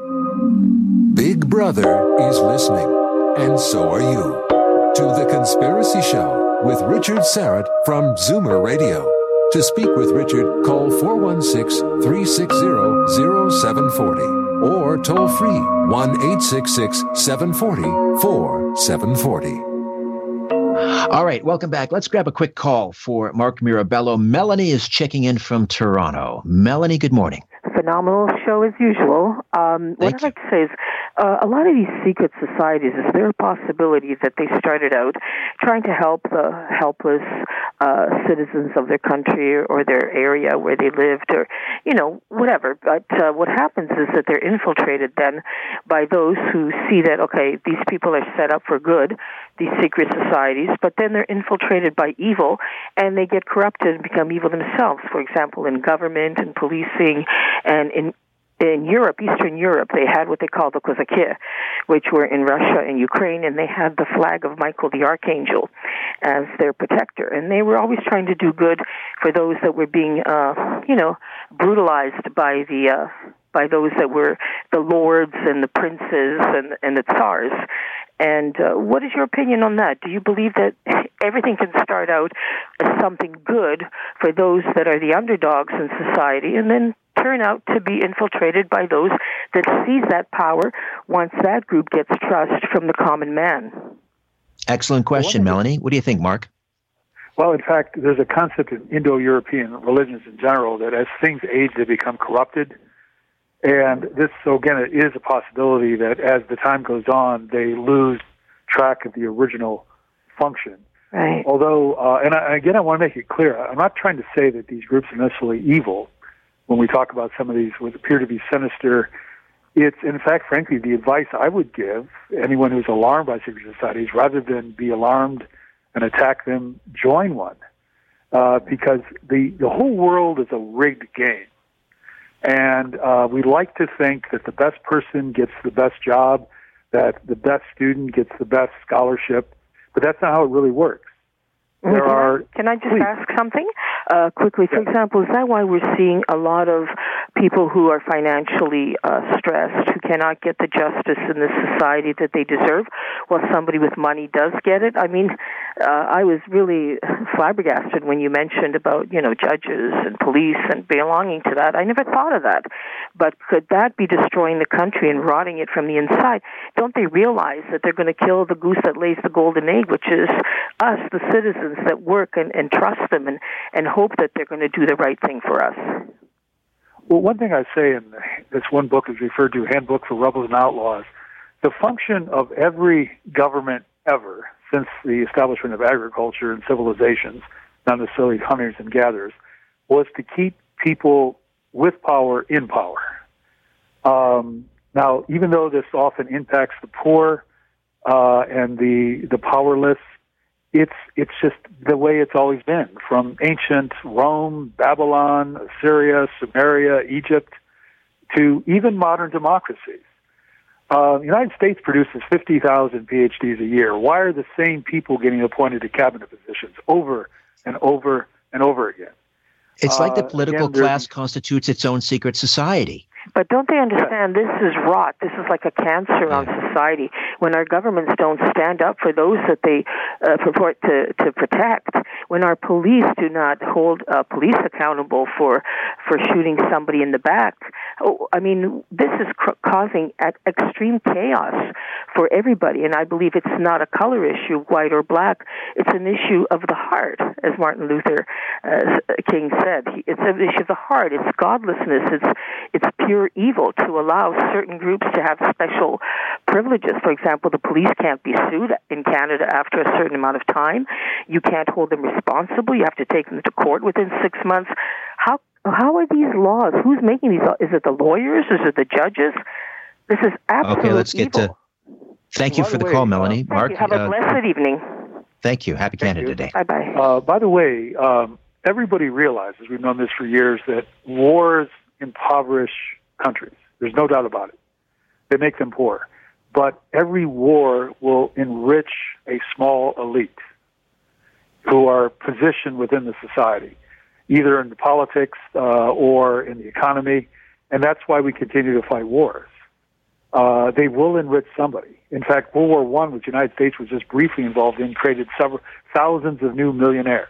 Big Brother is listening, and so are you, to The Conspiracy Show with Richard Syrett from Zoomer Radio. To speak with Richard, call four one six, three six zero, zero seven four zero or toll free one eight six six, seven four zero, four seven four zero. All right, welcome back. Let's grab a quick call for Mark Mirabello. Melanie is checking in from Toronto. Melanie, good morning. Phenomenal show as usual. Um, what Thank I'd like to say is uh, a lot of these secret societies, is there a possibility that they started out trying to help the helpless uh, citizens of their country or their area where they lived, or, you know, whatever. But uh, what happens is that they're infiltrated then by those who see that, okay, these people are set up for good, these secret societies, but then they're infiltrated by evil, and they get corrupted and become evil themselves. For example, in government and policing, and in in Europe, Eastern Europe, they had what they called the Kozaki, which were in Russia and Ukraine, and they had the flag of Michael the Archangel as their protector. And they were always trying to do good for those that were being, uh, you know, brutalized by the uh, by those that were the lords and the princes and, and the tsars. And uh, what is your opinion on that? Do you believe that everything can start out as something good for those that are the underdogs in society, and then turn out to be infiltrated by those that seize that power once that group gets trust from the common man? Excellent question, well, Melanie. What do you think, Mark? Well, in fact, there's a concept in Indo-European religions in general that as things age, they become corrupted. And this, so again, it is a possibility that as the time goes on, they lose track of the original function. Right. Although, uh, and I, again, I want to make it clear, I'm not trying to say that these groups are necessarily evil. When we talk about some of these what appear to be sinister, it's, in fact, frankly, the advice I would give anyone who's alarmed by secret societies, rather than be alarmed and attack them, join one. Uh, because the, the whole world is a rigged game. And uh, we like to think that the best person gets the best job, that the best student gets the best scholarship, but that's not how it really works. There can, are, I, can I just please. ask something uh, quickly? For yeah. example, is that why we're seeing a lot of people who are financially uh, stressed, who cannot get the justice in this society that they deserve, while somebody with money does get it? I mean, uh, I was really flabbergasted when you mentioned about, you know, judges and police and belonging to that. I never thought of that. But could that be destroying the country and rotting it from the inside? Don't they realize that they're going to kill the goose that lays the golden egg, which is us, the citizens that work and, and trust them and, and hope that they're going to do the right thing for us? Well, one thing I say in this one book is referred to, Handbook for Rebels and Outlaws. The function of every government ever, since the establishment of agriculture and civilizations, not necessarily hunters and gatherers, was to keep people with power in power. Um, now, even though this often impacts the poor uh, and the the powerless, it's it's just the way it's always been, from ancient Rome, Babylon, Assyria, Samaria, Egypt, to even modern democracies. Uh, the United States produces fifty thousand P H Ds a year. Why are the same people getting appointed to cabinet positions over and over and over again? It's like the Uh, political again, class constitutes its own secret society. But don't they understand this is rot? This is like a cancer on society. When our governments don't stand up for those that they uh, purport to, to protect, when our police do not hold uh, police accountable for for shooting somebody in the back, oh, I mean, this is cr- causing ec- extreme chaos for everybody. And I believe it's not a color issue, white or black. It's an issue of the heart, as Martin Luther uh, King said. It's an issue of the heart. It's godlessness. It's it's pure evil to allow certain groups to have special privileges. For example, the police can't be sued in Canada after a certain amount of time. You can't hold them responsible. You have to take them to court within six months. How how are these laws? Who's making these laws? Is it the lawyers? Is it the judges? This is absolute Okay, let's get evil. to... Thank you By for the the way, call, uh, Melanie. Thank Mark, you. Have a uh, blessed evening. thank you. Happy Thank Canada you. Day. Bye-bye. Uh, by the way, um, everybody realizes, we've known this for years, that wars impoverish countries. There's no doubt about it. They make them poor. But every war will enrich a small elite who are positioned within the society, either in the politics uh, or in the economy, and that's why we continue to fight wars. Uh, they will enrich somebody. In fact, World War One, which the United States was just briefly involved in, created several thousands of new millionaires.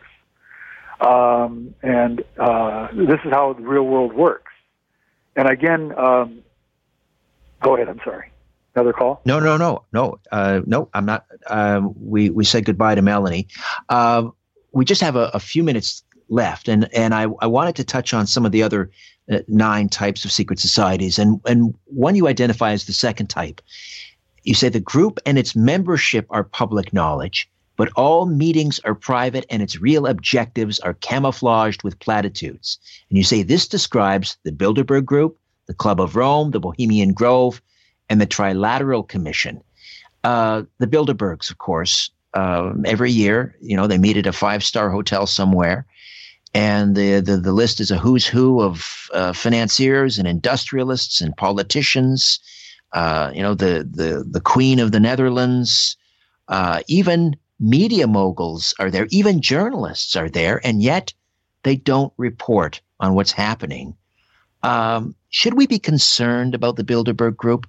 Um, and uh, this is how the real world works. And again, um, go ahead. I'm sorry. Another call? No, no, no, no, uh, no. I'm not. Um, we we said goodbye to Melanie. Uh, we just have a, a few minutes left, and and I I wanted to touch on some of the other uh, nine types of secret societies, and, and one you identify as the second type. You say the group and its membership are public knowledge, but all meetings are private and its real objectives are camouflaged with platitudes. And you say this describes the Bilderberg Group, the Club of Rome, the Bohemian Grove, and the Trilateral Commission. Uh, the Bilderbergs, of course, uh, every year, you know, they meet at a five-star hotel somewhere, and the, the, the list is a who's who of uh, financiers and industrialists and politicians, uh, you know, the, the, the Queen of the Netherlands, uh, even media moguls are there, even journalists are there, and yet they don't report on what's happening. Um, should we be concerned about the Bilderberg Group?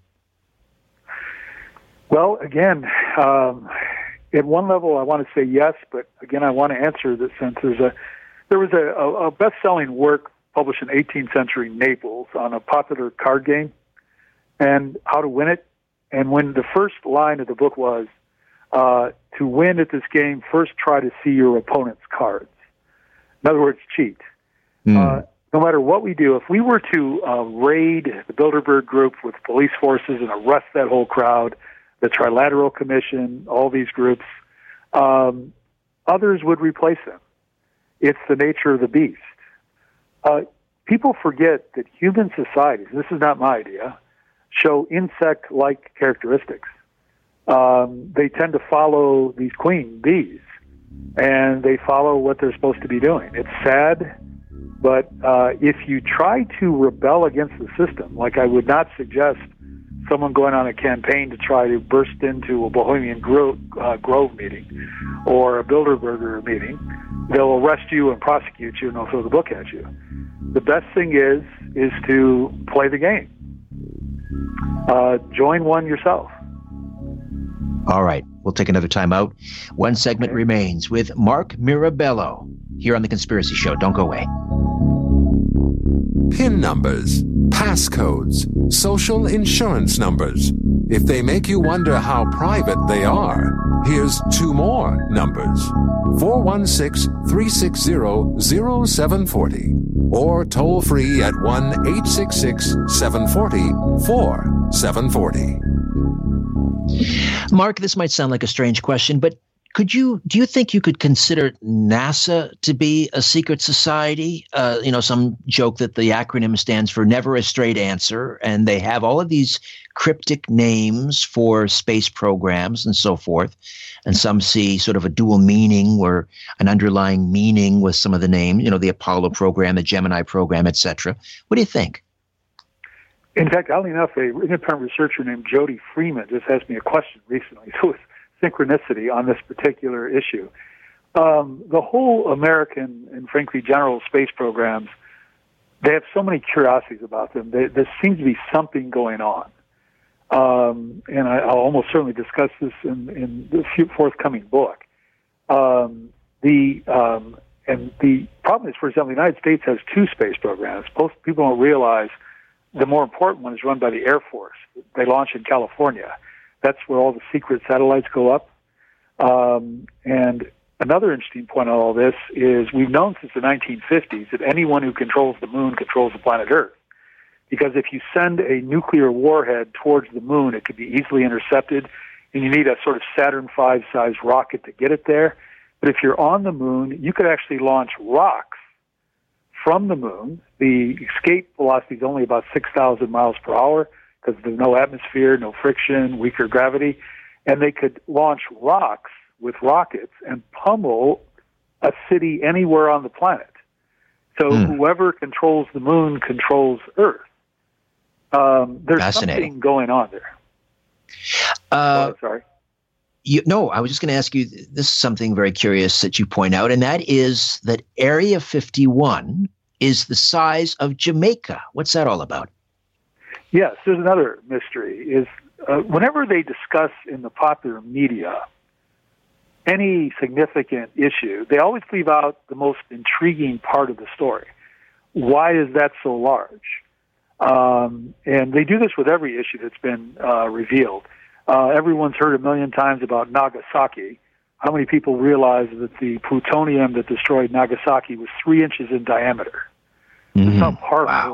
Well, again, um, at one level, I want to say yes, but again, I want to answer this since there's a there was a, a best-selling work published in eighteenth century Naples on a popular card game and how to win it. And when the first line of the book was, uh, to win at this game, first try to see your opponent's cards. In other words, cheat. Mm. Uh, no matter what we do, if we were to uh, raid the Bilderberg Group with police forces and arrest that whole crowd, the Trilateral Commission, all these groups, um, others would replace them. It's the nature of the beast. Uh, people forget that human societies, this is not my idea, show insect-like characteristics. Um, they tend to follow these queen bees, and they follow what they're supposed to be doing. It's sad, but uh, if you try to rebel against the system, like I would not suggest someone going on a campaign to try to burst into a Bohemian Grove, uh, Grove meeting or a Bilderberger meeting, they'll arrest you and prosecute you, and they'll throw the book at you. The best thing is is to play the game. Uh, join one yourself. All right, we'll take another time out. One segment okay. remains with Mark Mirabello here on The Conspiracy Show. Don't go away. PIN numbers, passcodes, social insurance numbers. If they make you wonder how private they are, here's two more numbers. four one six, three six zero, zero seven four zero or toll free at one eight six six, seven four zero, four seven four zero. Mark, this might sound like a strange question, but could you do you think you could consider NASA to be a secret society? Uh, you know, some joke that the acronym stands for Never a Straight Answer, and they have all of these cryptic names for space programs and so forth. And some see sort of a dual meaning or an underlying meaning with some of the names, you know, the Apollo program, the Gemini program, et cetera. What do you think? In fact, oddly enough, an independent researcher named Jody Freeman just asked me a question recently. So it's synchronicity on this particular issue. Um, the whole American and, frankly, general space programs, they have so many curiosities about them. They, there seems to be something going on. Um, and I, I'll almost certainly discuss this in, in the forthcoming book. Um, the um, and the problem is, for example, the United States has two space programs. Most people don't realize the more important one is run by the Air Force. They launch in California. That's where all the secret satellites go up. Um, and another interesting point on all this is we've known since the nineteen fifties that anyone who controls the moon controls the planet Earth. Because if you send a nuclear warhead towards the moon, it could be easily intercepted, and you need a sort of Saturn five sized rocket to get it there. But if you're on the moon, you could actually launch rocks from the moon. The escape velocity is only about six thousand miles per hour because there's no atmosphere, no friction, weaker gravity. And they could launch rocks with rockets and pummel a city anywhere on the planet. So mm. whoever controls the moon controls Earth. Um, there's something going on there. Uh, oh, sorry. You, no, I was just going to ask you, this is something very curious that you point out, and that is that Area fifty-one is the size of Jamaica. What's that all about? Yes, there's another mystery. Is uh, whenever they discuss in the popular media any significant issue, they always leave out the most intriguing part of the story. Why is that so large? Um, and they do this with every issue that's been uh, revealed. Uh, everyone's heard a million times about Nagasaki. How many people realize that the plutonium that destroyed Nagasaki was three inches in diameter? Mm-hmm. It's how powerful wow.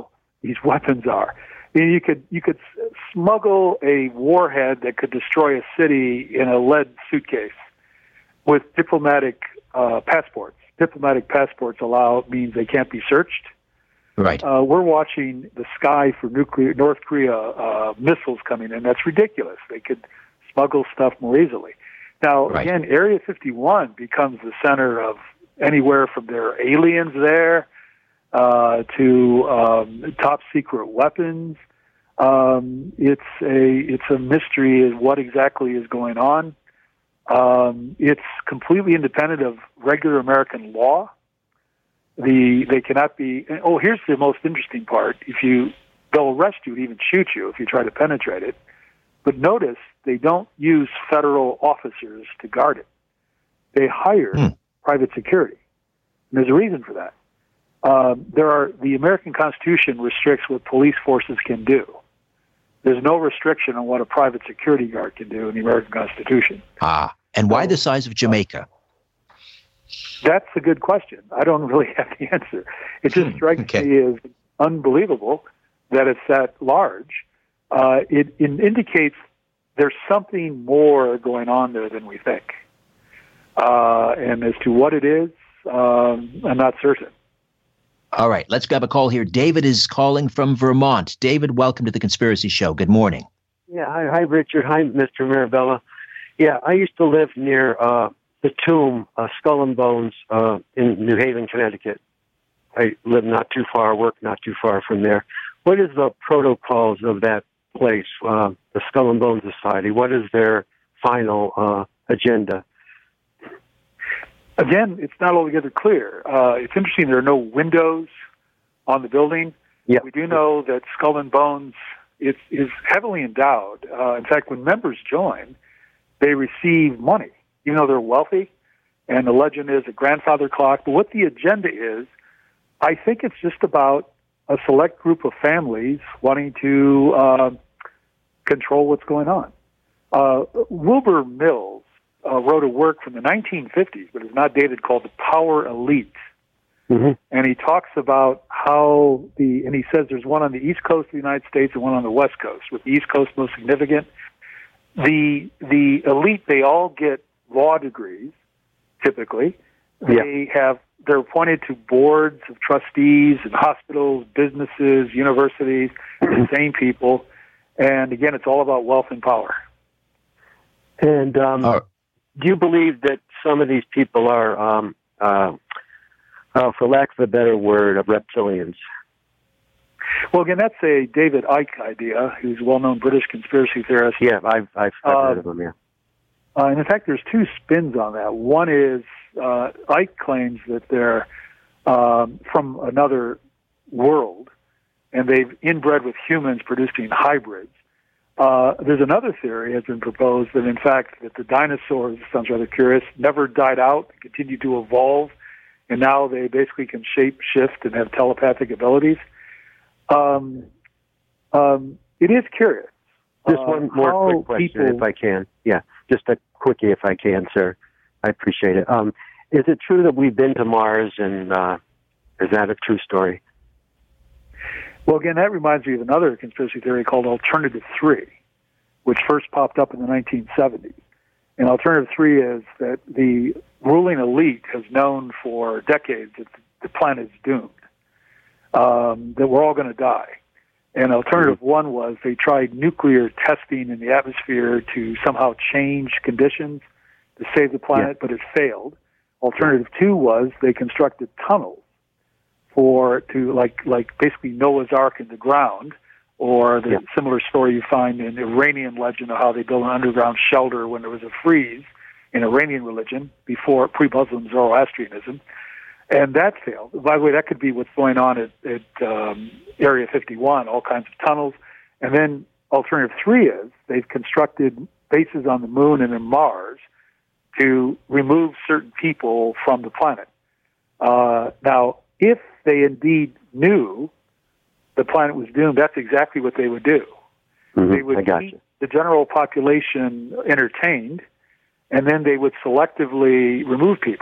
these weapons are. I mean, you could you could smuggle a warhead that could destroy a city in a lead suitcase with diplomatic uh, passports. Diplomatic passports allow means they can't be searched. Right. Uh, we're watching the sky for nuclear North Korea uh, missiles coming in. That's ridiculous. They could smuggle stuff more easily. Now, right. again, Area fifty-one becomes the center of anywhere from there are aliens there uh, to um, top secret weapons. Um, it's a it's a mystery as what exactly is going on. Um, it's completely independent of regular American law. The they cannot be. Oh, here's the most interesting part. If you they'll arrest you and even shoot you if you try to penetrate it. But notice they don't use federal officers to guard it. They hire hmm. private security. And there's a reason for that. Um, there are the American Constitution restricts what police forces can do. There's no restriction on what a private security guard can do in the American Constitution. Ah, and why so, the size of Jamaica? That's a good question. I don't really have the answer. It just strikes okay. me as unbelievable that it's that large. Uh, it, it indicates there's something more going on there than we think. Uh, and as to what it is, um, I'm not certain. All right, let's grab a call here. David is calling from Vermont. David, welcome to the Conspiracy Show. Good morning. Yeah, hi, hi Richard. Hi, Mister Mirabella. Yeah, I used to live near uh, the tomb, uh, Skull and Bones, uh, in New Haven, Connecticut. I live not too far, work not too far from there. What is the protocols of that place, uh, the Skull and Bones Society? What is their final uh, agenda? Again, it's not altogether clear. Uh, it's interesting. There are no windows on the building. Yep. We do know that Skull and Bones is, is heavily endowed. Uh, in fact, when members join, they receive money, even though they're wealthy. And the legend is a grandfather clock. But what the agenda is, I think it's just about a select group of families wanting to uh, control what's going on. Uh, Wilbur Mills Uh, wrote a work from the nineteen fifties, but it's not dated, called The Power Elite. Mm-hmm. And he talks about how the, and he says there's one on the East Coast of the United States and one on the West Coast, with the East Coast most significant. The the elite, they all get law degrees, typically. They yeah. have, they're appointed to boards of trustees in hospitals, businesses, universities, the same people. And again, it's all about wealth and power. And, um, uh, do you believe that some of these people are, um, uh, uh, for lack of a better word, of reptilians? Well, again, that's a David Icke idea, who's a well-known British conspiracy theorist. Yeah, I've, I've, I've uh, heard of him, yeah. Uh, and in fact, there's two spins on that. One is uh, Icke claims that they're um, from another world, and they've inbred with humans, producing hybrids. Uh, there's another theory has been proposed that, in fact, that the dinosaurs, sounds rather curious, never died out, continued to evolve, and now they basically can shape shift and have telepathic abilities. Um, um, it is curious. Just uh, one more quick question, people, if I can. Yeah, just a quickie, if I can, sir. I appreciate it. Um, is it true that we've been to Mars, and uh, is that a true story? Well, again, that reminds me of another conspiracy theory called Alternative three, which first popped up in the nineteen seventies. And Alternative three is that the ruling elite has known for decades that the planet is doomed, um, that we're all going to die. And Alternative mm-hmm. one was they tried nuclear testing in the atmosphere to somehow change conditions to save the planet, yeah. but it failed. Alternative two was they constructed tunnels for to like like basically Noah's Ark in the ground, or the yeah. similar story you find in Iranian legend of how they built an underground shelter when there was a freeze in Iranian religion before pre-Muslim Zoroastrianism, and that failed. By the way, that could be what's going on at, at um, Area fifty-one, all kinds of tunnels. And then Alternative three is they've constructed bases on the moon and in Mars to remove certain people from the planet. Uh, now, if they indeed knew the planet was doomed, that's exactly what they would do. Mm-hmm. They would keep the general population entertained, and then they would selectively remove people.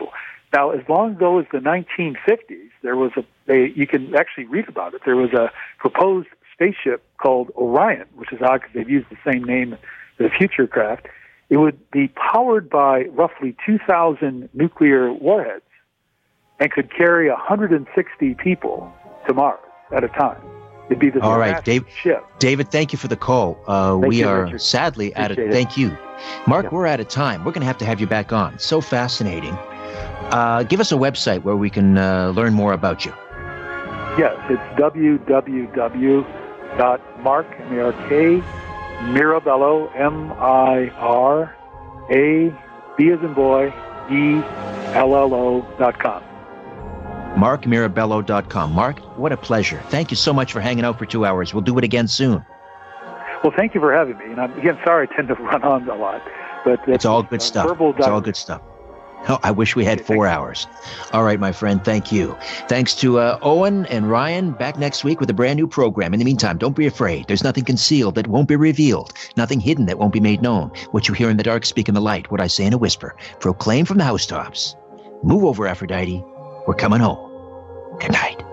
Now, as long ago as the nineteen fifties, there was a, they, you can actually read about it, there was a proposed spaceship called Orion, which is odd because they've used the same name, the future craft. It would be powered by roughly two thousand nuclear warheads and could carry one hundred sixty people to Mars at a time. It'd be this All right, Dave, ship. David, thank you for the call. Uh, we you, are Richard. sadly out of, Appreciate it. thank you. Mark, Yeah. we're out of time. We're going to have to have you back on. So fascinating. Uh, give us a website where we can uh, learn more about you. Yes, it's w w w dot mark, M A R K, Mirabello, M I R A, B as in boy, E L L O dot com. mark mirabello dot com. Mark, what a pleasure. Thank you so much for hanging out for two hours. We'll do it again soon. Well, thank you for having me. And I'm, again, sorry I tend to run on a lot. But It's all good uh, stuff. verbal It's all diary. good stuff. Oh, I wish we had Okay, four thank you. hours. All right, my friend. Thank you. Thanks to uh, Owen and Ryan. Back next week with a brand new program. In the meantime, don't be afraid. There's nothing concealed that won't be revealed. Nothing hidden that won't be made known. What you hear in the dark, speak in the light. What I say in a whisper. Proclaim from the housetops. Move over, Aphrodite. We're coming home. Good night.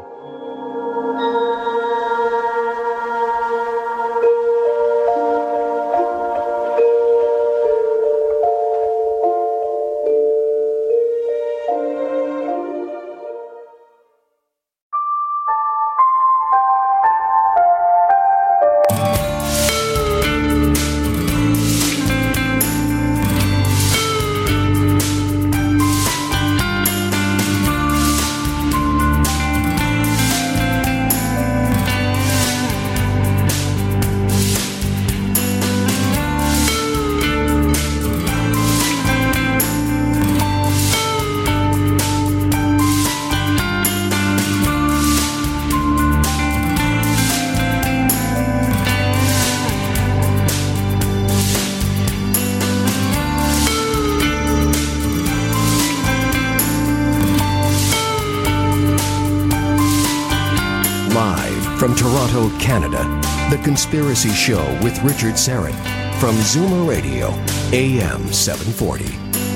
Live from Toronto, Canada, The Conspiracy Show with Richard Syrett from Zoomer Radio, A M seven forty.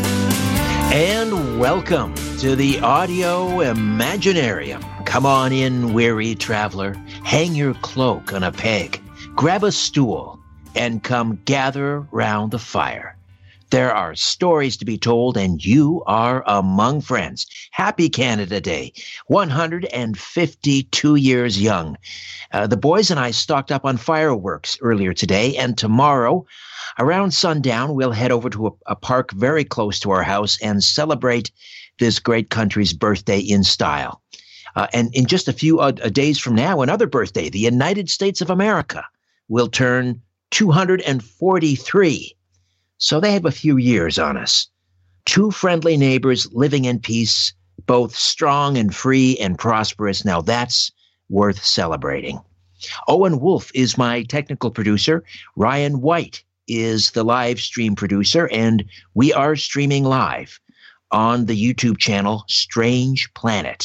And welcome to the Audio Imaginarium. Come on in, weary traveler. Hang your cloak on a peg. Grab a stool and come gather round the fire. There are stories to be told, and you are among friends. Happy Canada Day, one hundred fifty-two years young. Uh, the boys and I stocked up on fireworks earlier today, and tomorrow, around sundown, we'll head over to a, a park very close to our house and celebrate this great country's birthday in style. Uh, and in just a few uh, days from now, another birthday, the United States of America will turn two hundred forty-three. So they have a few years on us. Two friendly neighbors living in peace, both strong and free and prosperous. Now that's worth celebrating. Owen Wolf is my technical producer. Ryan White is the live stream producer, and we are streaming live on the YouTube channel Strange Planet.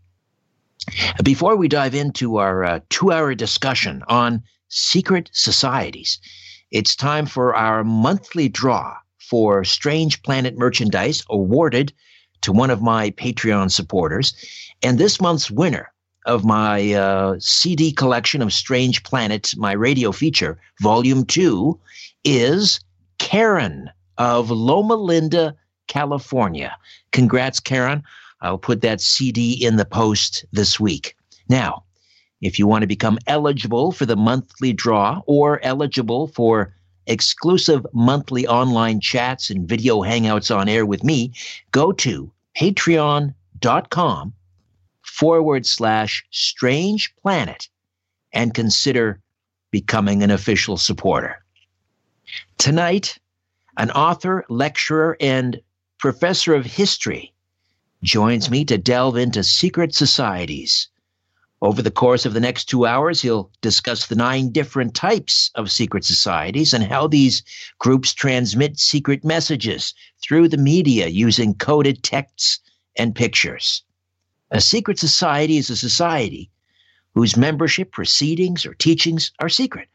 Before we dive into our uh, two-hour discussion on secret societies, it's time for our monthly draw for Strange Planet merchandise awarded to one of my Patreon supporters. And this month's winner of my uh, C D collection of Strange Planet, my radio feature, Volume two, is Karen of Loma Linda, California. Congrats, Karen. I'll put that C D in the post this week. Now, if you want to become eligible for the monthly draw or eligible for exclusive monthly online chats and video hangouts on air with me, go to patreon.com forward slash strange planet and consider becoming an official supporter. Tonight, an author, lecturer, and professor of history joins me to delve into secret societies. Over the course of the next two hours, he'll discuss the nine different types of secret societies and how these groups transmit secret messages through the media using coded texts and pictures. A secret society is a society whose membership, proceedings, or teachings are secret,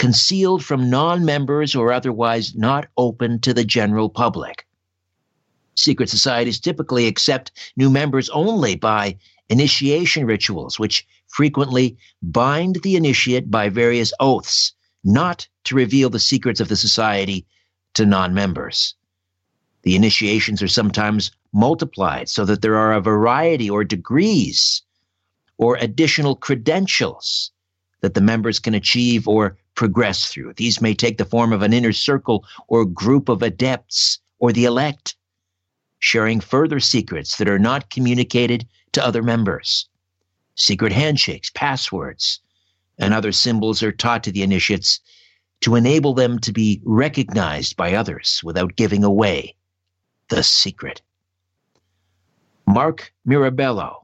concealed from non-members or otherwise not open to the general public. Secret societies typically accept new members only by initiation rituals, which frequently bind the initiate by various oaths, not to reveal the secrets of the society to non-members. The initiations are sometimes multiplied so that there are a variety or degrees or additional credentials that the members can achieve or progress through. These may take the form of an inner circle or group of adepts or the elect, sharing further secrets that are not communicated to other members. Secret handshakes, passwords, and other symbols are taught to the initiates to enable them to be recognized by others without giving away the secret. Mark Mirabello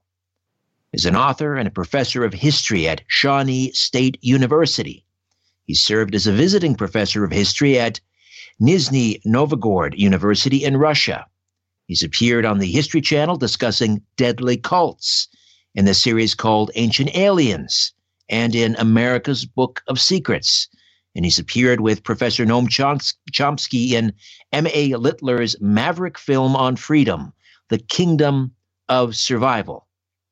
is an author and a professor of history at Shawnee State University. He served as a visiting professor of history at Nizhny Novgorod University in Russia. He's appeared on the History Channel discussing deadly cults in the series called Ancient Aliens and in America's Book of Secrets. And he's appeared with Professor Noam Chomsky in M A Littler's maverick film on freedom, The Kingdom of Survival.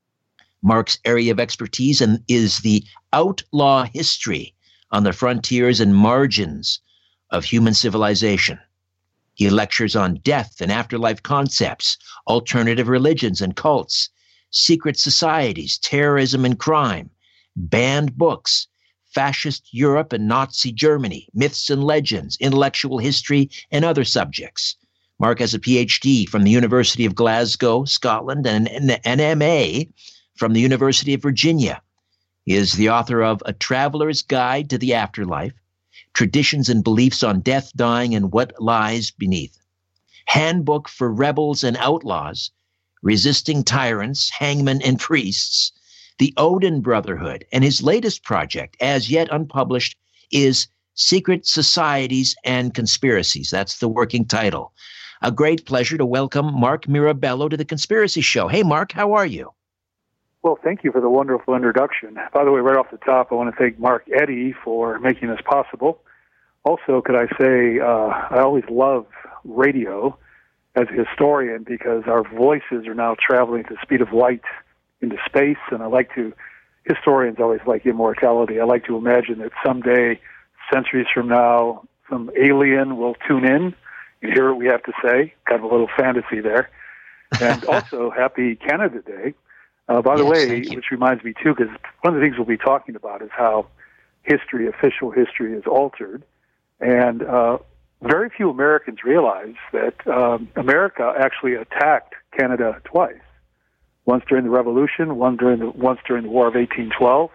Mark's area of expertise is the outlaw history on the frontiers and margins of human civilization. He lectures on death and afterlife concepts, alternative religions and cults, secret societies, terrorism and crime, banned books, fascist Europe and Nazi Germany, myths and legends, intellectual history, and other subjects. Mark has a P H D from the University of Glasgow, Scotland, and an M A from the University of Virginia. He is the author of A Traveler's Guide to the Afterlife, Traditions and Beliefs on Death, Dying, and What Lies Beneath, Handbook for Rebels and Outlaws, Resisting Tyrants, Hangmen, and Priests, The Odin Brotherhood, and his latest project, as yet unpublished, is Secret Societies and Conspiracies. That's the working title. A great pleasure to welcome Mark Mirabello to The Conspiracy Show. Hey, Mark, how are you? Well, thank you for the wonderful introduction. By the way, right off the top, I want to thank Mark Eddy for making this possible. Also, could I say, uh, I always love radio as a historian because our voices are now traveling at the speed of light into space, and I like to, historians always like immortality. I like to imagine that someday, centuries from now, some alien will tune in and hear what we have to say. Kind of a little fantasy there. And also, happy Canada Day. Uh, by the yes, way, which reminds me, too, because one of the things we'll be talking about is how history, official history, is altered. And uh, very few Americans realize that um, America actually attacked Canada twice. Once during the Revolution, one during the, once during the War of eighteen twelve,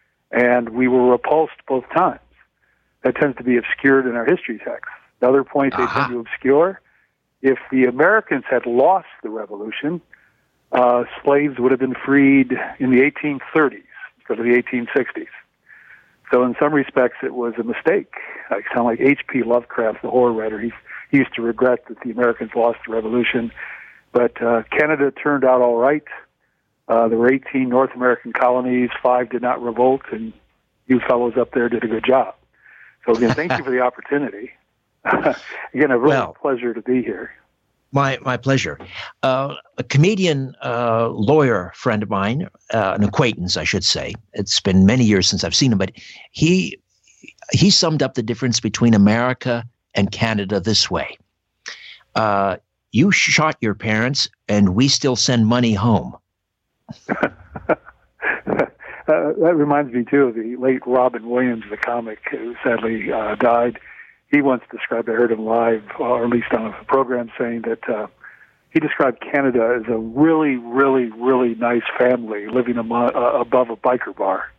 and we were repulsed both times. That tends to be obscured in our history texts. The other point they uh-huh. tend to obscure, if the Americans had lost the Revolution, Uh, slaves would have been freed in the eighteen thirties instead of the eighteen sixties. So in some respects, it was a mistake. I sound like H P Lovecraft, the horror writer. He, he used to regret that the Americans lost the Revolution. But uh, Canada turned out all right. Uh, there were eighteen North American colonies. Five did not revolt, and you fellows up there did a good job. So again, thank you for the opportunity. Again, a real well, pleasure to be here. My my pleasure. Uh, a comedian, uh, lawyer friend of mine, uh, an acquaintance, I should say. It's been many years since I've seen him, but he he summed up the difference between America and Canada this way: uh, you shot your parents, and we still send money home. uh, that reminds me too of the late Robin Williams, the comic, who sadly uh, died. He once described, I heard him live, or at least on a program, saying that uh, he described Canada as a really, really, really nice family living amo- uh, above a biker bar.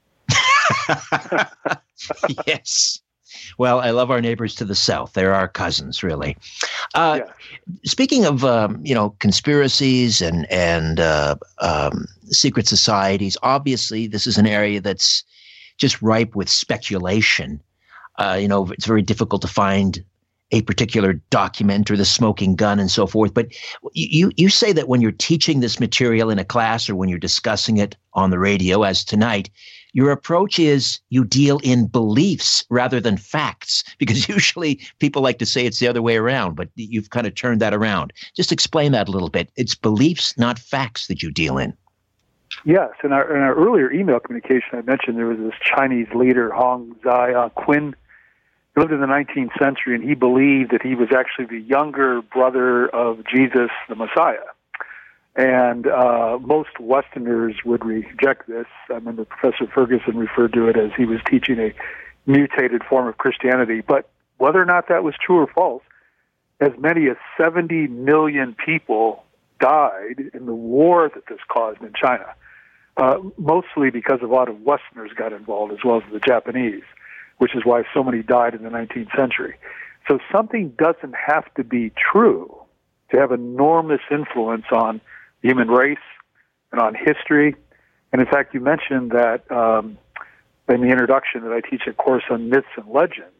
Yes. Well, I love our neighbors to the south. They're our cousins, really. Uh, yeah. Speaking of, um, you know, conspiracies and, and uh, um, secret societies, obviously this is an area that's just ripe with speculation. Uh, you know, it's very difficult to find a particular document or the smoking gun and so forth. But you you say that when you're teaching this material in a class or when you're discussing it on the radio, as tonight, Your approach is you deal in beliefs rather than facts, because usually people like to say it's the other way around, but you've kind of turned that around. Just explain that a little bit. It's beliefs, not facts, that you deal in. Yes, in our, in our earlier email communication, I mentioned there was this Chinese leader, Hong Zai-Quin. He lived in the nineteenth century, and he believed that he was actually the younger brother of Jesus, the Messiah. And uh, most Westerners would reject this. I remember Professor Ferguson referred to it as he was teaching a mutated form of Christianity. But whether or not that was true or false, as many as seventy million people died in the war that this caused in China, uh, mostly because a lot of Westerners got involved, as well as the Japanese, which is why so many died in the nineteenth century. So something doesn't have to be true to have enormous influence on the human race and on history. And in fact, you mentioned that um, in the introduction that I teach a course on myths and legends.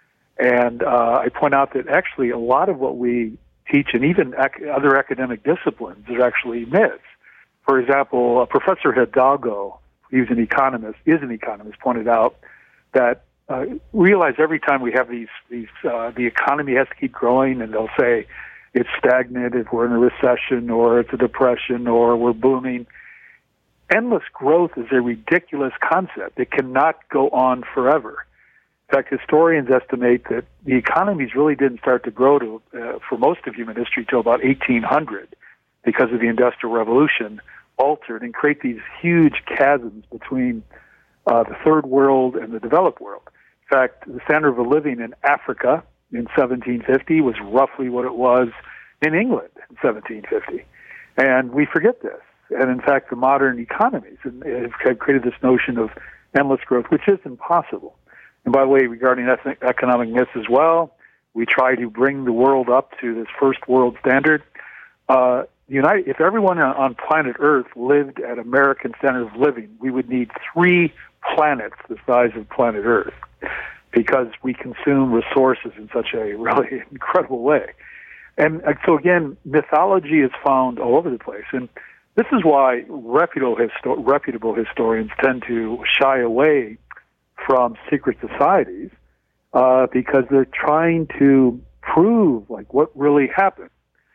And uh, I point out that actually a lot of what we teach, and even ac- other academic disciplines, is actually myths. For example, uh, Professor Hidalgo, who's an economist, is an economist, pointed out that uh, realize every time we have these, these uh, the economy has to keep growing, and they'll say it's stagnant if we're in a recession, or it's a depression, or we're booming. Endless growth is a ridiculous concept. It cannot go on forever. In fact, historians estimate that the economies really didn't start to grow to, uh, for most of human history till about eighteen hundred, because of the Industrial Revolution, altered and create these huge chasms between uh, the third world and the developed world. In fact, the standard of living in Africa in seventeen fifty was roughly what it was in England in seventeen fifty. And we forget this. And in fact, the modern economies have created this notion of endless growth, which is impossible. And by the way, regarding ethnic, economic myths as well, we try to bring the world up to this first world standard. Uh, United, if everyone on planet Earth lived at American standard of living, we would need three planets the size of planet Earth, because we consume resources in such a really incredible way. And so again, mythology is found all over the place. And this is why reputable, histo- reputable historians tend to shy away from secret societies, uh, because they're trying to prove like what really happened.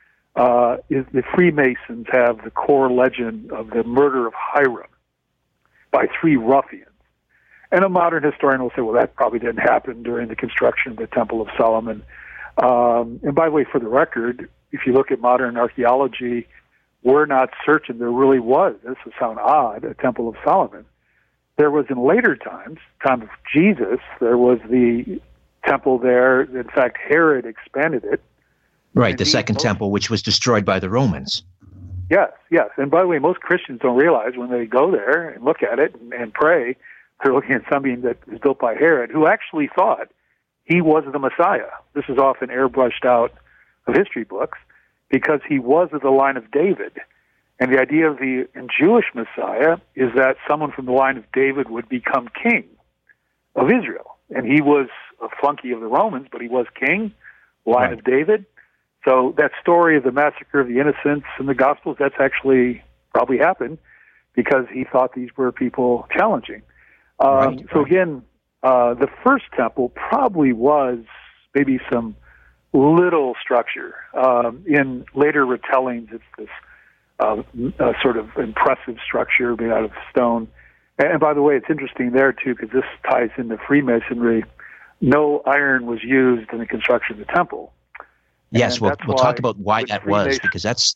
Uh, is the Freemasons have the core legend of the murder of Hiram by three ruffians. And a modern historian will say, well, that probably didn't happen during the construction of the Temple of Solomon. Um, and by the way, for the record, if you look at modern archaeology, we're not certain there really was, this will sound odd, a Temple of Solomon. There was in later times, time of Jesus, there was the temple there. In fact, Herod expanded it. Right, the second most, temple, which was destroyed by the Romans. Yes, yes. And by the way, most Christians don't realize when they go there and look at it and, and pray, they're looking at something that was built by Herod, who actually thought he was the Messiah. This is often airbrushed out of history books, because he was of the line of David. And the idea of the Jewish Messiah is that someone from the line of David would become king of Israel. And he was a flunky of the Romans, but he was king, line right. of David. So that story of the massacre of the innocents in the Gospels, that's actually probably happened because he thought these were people challenging. Um, right, so right. again, uh, the first temple probably was maybe some little structure. Um, in later retellings, it's this uh, uh, sort of impressive structure made out of stone. And, and by the way, it's interesting there, too, because this ties into Freemasonry. No iron was used in the construction of the temple. Yes, and we'll, we'll talk about why that was, because that's,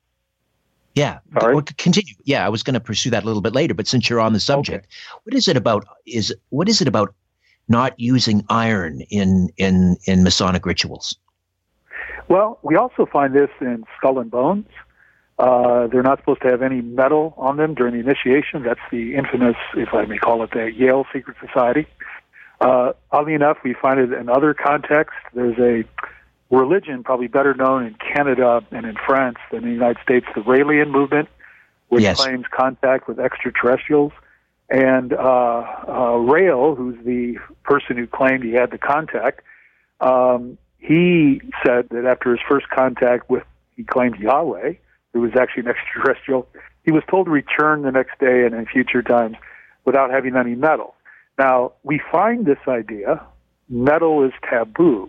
yeah, Sorry? We'll continue. Yeah, I was going to pursue that a little bit later, but since you're on the subject, okay. what is it about, is, what is it about not using iron in, in, in Masonic rituals? Well, we also find this in Skull and Bones. Uh, they're not supposed to have any metal on them during the initiation. That's the infamous, if I may call it, the Yale Secret Society. Uh, oddly enough, we find it in other contexts. There's a religion probably better known in Canada and in France than in the United States, the Raelian movement, which yes. claims contact with extraterrestrials. And uh, uh, Rael, who's the person who claimed he had the contact, um, he said that after his first contact with, he claimed Yahweh, who was actually an extraterrestrial, he was told to return the next day and in future times without having any metal. Now, we find this idea, metal is taboo,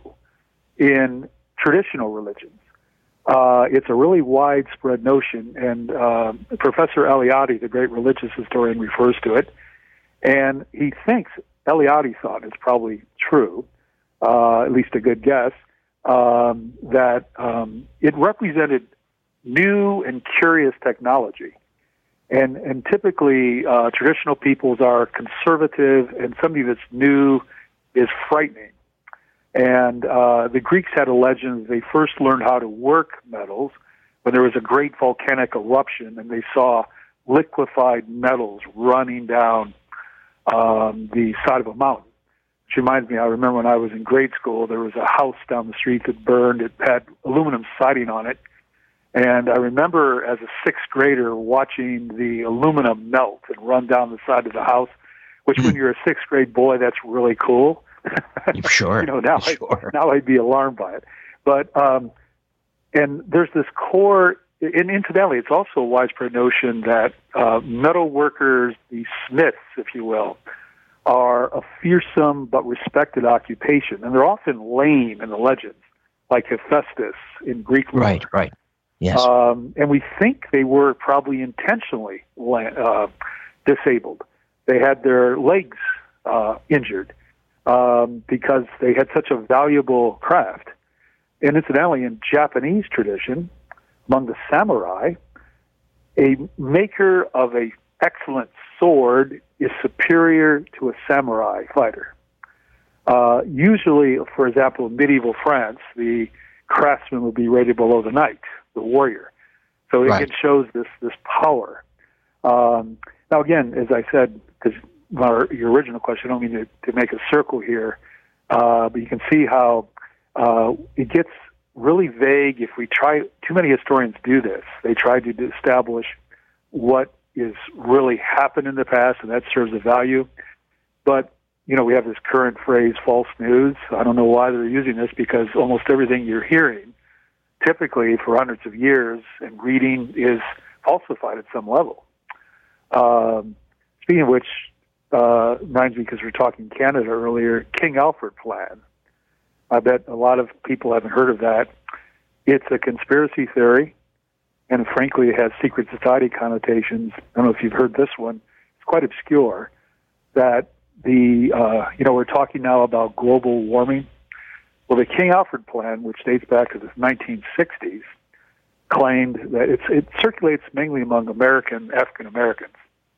in traditional religions. Uh, it's a really widespread notion, and uh, Professor Eliade, the great religious historian, refers to it. And he thinks, Eliade thought, it's probably true, uh, at least a good guess, um, that um, it represented new and curious technology. And and typically, uh, traditional peoples are conservative, and something that's new is frightening. And uh, the Greeks had a legend. They first learned how to work metals when there was a great volcanic eruption, and they saw liquefied metals running down um, the side of a mountain. Which reminds me, I remember when I was in grade school, there was a house down the street that burned. It had aluminum siding on it. And I remember as a sixth grader watching the aluminum melt and run down the side of the house, which when you're a sixth grade boy, that's really cool. Sure. you know, now, sure. I, now I'd be alarmed by it. But, um, and there's this core, and incidentally, it's also a widespread notion that uh, metal workers, the smiths, if you will, are a fearsome but respected occupation. And they're often lame in the legends, like Hephaestus in Greek lore. Right, right. Yes. Um, and we think they were probably intentionally uh, disabled. They had their legs uh, injured um, because they had such a valuable craft. And incidentally, in Japanese tradition, among the samurai, a maker of an excellent sword is superior to a samurai fighter. Uh, usually, for example, in medieval France, the craftsman would be rated below the knight, the warrior. So it, right. it shows this this power. Um, now, again, as I said, because your original question, I don't mean to, to make a circle here, uh, but you can see how uh, it gets really vague if we try. Too many historians do this. They try to establish what is really happened in the past, and that serves a value. But you know, we have this current phrase, false news. I don't know why they're using this, because almost everything you're hearing, typically for hundreds of years, and reading is falsified at some level. Um, speaking of which, uh, reminds me, because we were talking Canada earlier, King Alfred Plan. I bet a lot of people haven't heard of that. It's a conspiracy theory, and frankly, it has secret society connotations. I don't know if you've heard this one. It's quite obscure, that the, uh, you know, we're talking now about global warming. Well, the King Alfred Plan, which dates back to the nineteen sixties, claimed that it's, it circulates mainly among American, African Americans,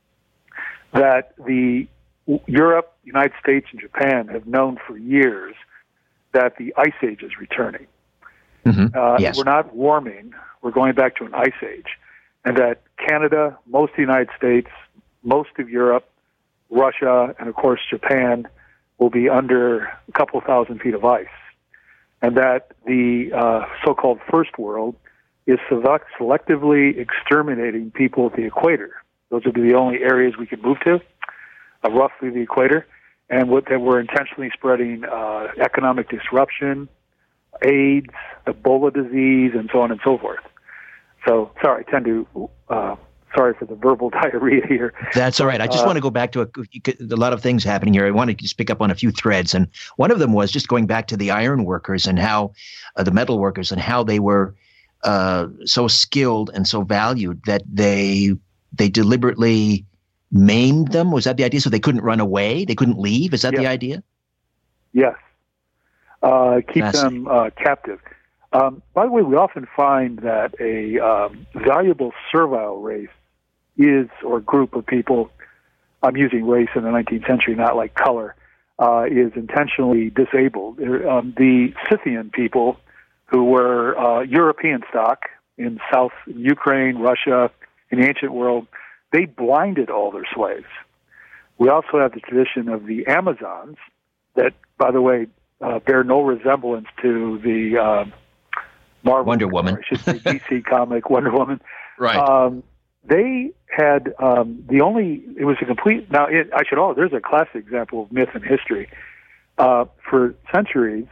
that the Europe, United States, and Japan have known for years that the ice age is returning. Mm-hmm. Uh, yes. We're not warming, we're going back to an ice age. And that Canada, most of the United States, most of Europe, Russia, and of course Japan will be under a couple thousand feet of ice. And that the uh, so-called First World is selectively exterminating people at the equator. Those would be the only areas we could move to, uh, roughly the equator, and what, that we're intentionally spreading uh, economic disruption, AIDS, Ebola disease, and so on and so forth. So, sorry, I tend to, uh, sorry for the verbal diarrhea here. That's all right. I just uh, want to go back to a, a lot of things happening here. I want to just pick up on a few threads. And one of them was just going back to the iron workers and how uh, the metal workers and how they were uh, so skilled and so valued that they they deliberately maimed them. Was that the idea? So they couldn't run away? They couldn't leave? Is that yes. the idea? Yes. Uh, keep them uh, captive. Um, by the way, we often find that a um, valuable servile race is, or group of people, I'm using race in the nineteenth century, not like color, uh, is intentionally disabled. Um, the Scythian people, who were uh, European stock in South Ukraine, Russia, in the ancient world, they blinded all their slaves. We also have the tradition of the Amazons that, by the way, uh, bear no resemblance to the uh, Marvel, Wonder Woman. or I should say D C comic Wonder Woman. Right. Um, they had um, the only, it was a complete, now it, I should, oh, there's a classic example of myth and history. Uh, for centuries,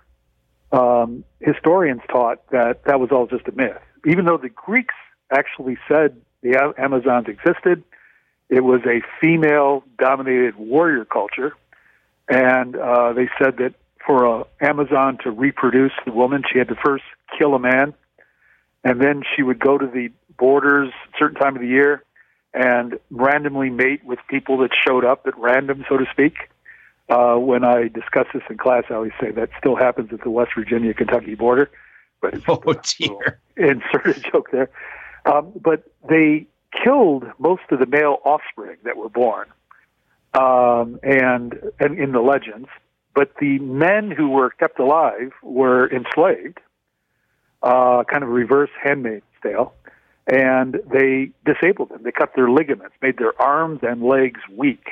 um, historians taught that that was all just a myth, even though the Greeks actually said the Amazons existed, It was a female-dominated warrior culture, and uh, they said that for an Amazon to reproduce the woman, she had to first kill a man, and then she would go to the borders a certain time of the year and randomly mate with people that showed up at random, so to speak. Uh, when I discuss this in class, I always say that still happens at the West Virginia-Kentucky border. But it's oh, dear. Inserted joke there. Um, but they killed most of the male offspring that were born, um, and, and in the legends. But the men who were kept alive were enslaved, uh, kind of reverse Handmaid's Tale, and they disabled them. They cut their ligaments, made their arms and legs weak.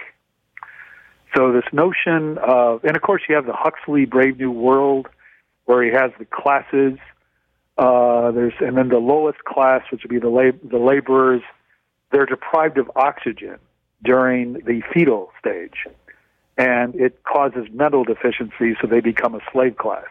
So this notion of, and of course you have the Huxley Brave New World, where he has the classes. Uh, there's and then the lowest class, which would be the lab, the laborers. They're deprived of oxygen during the fetal stage, and it causes mental deficiency, so they become a slave class.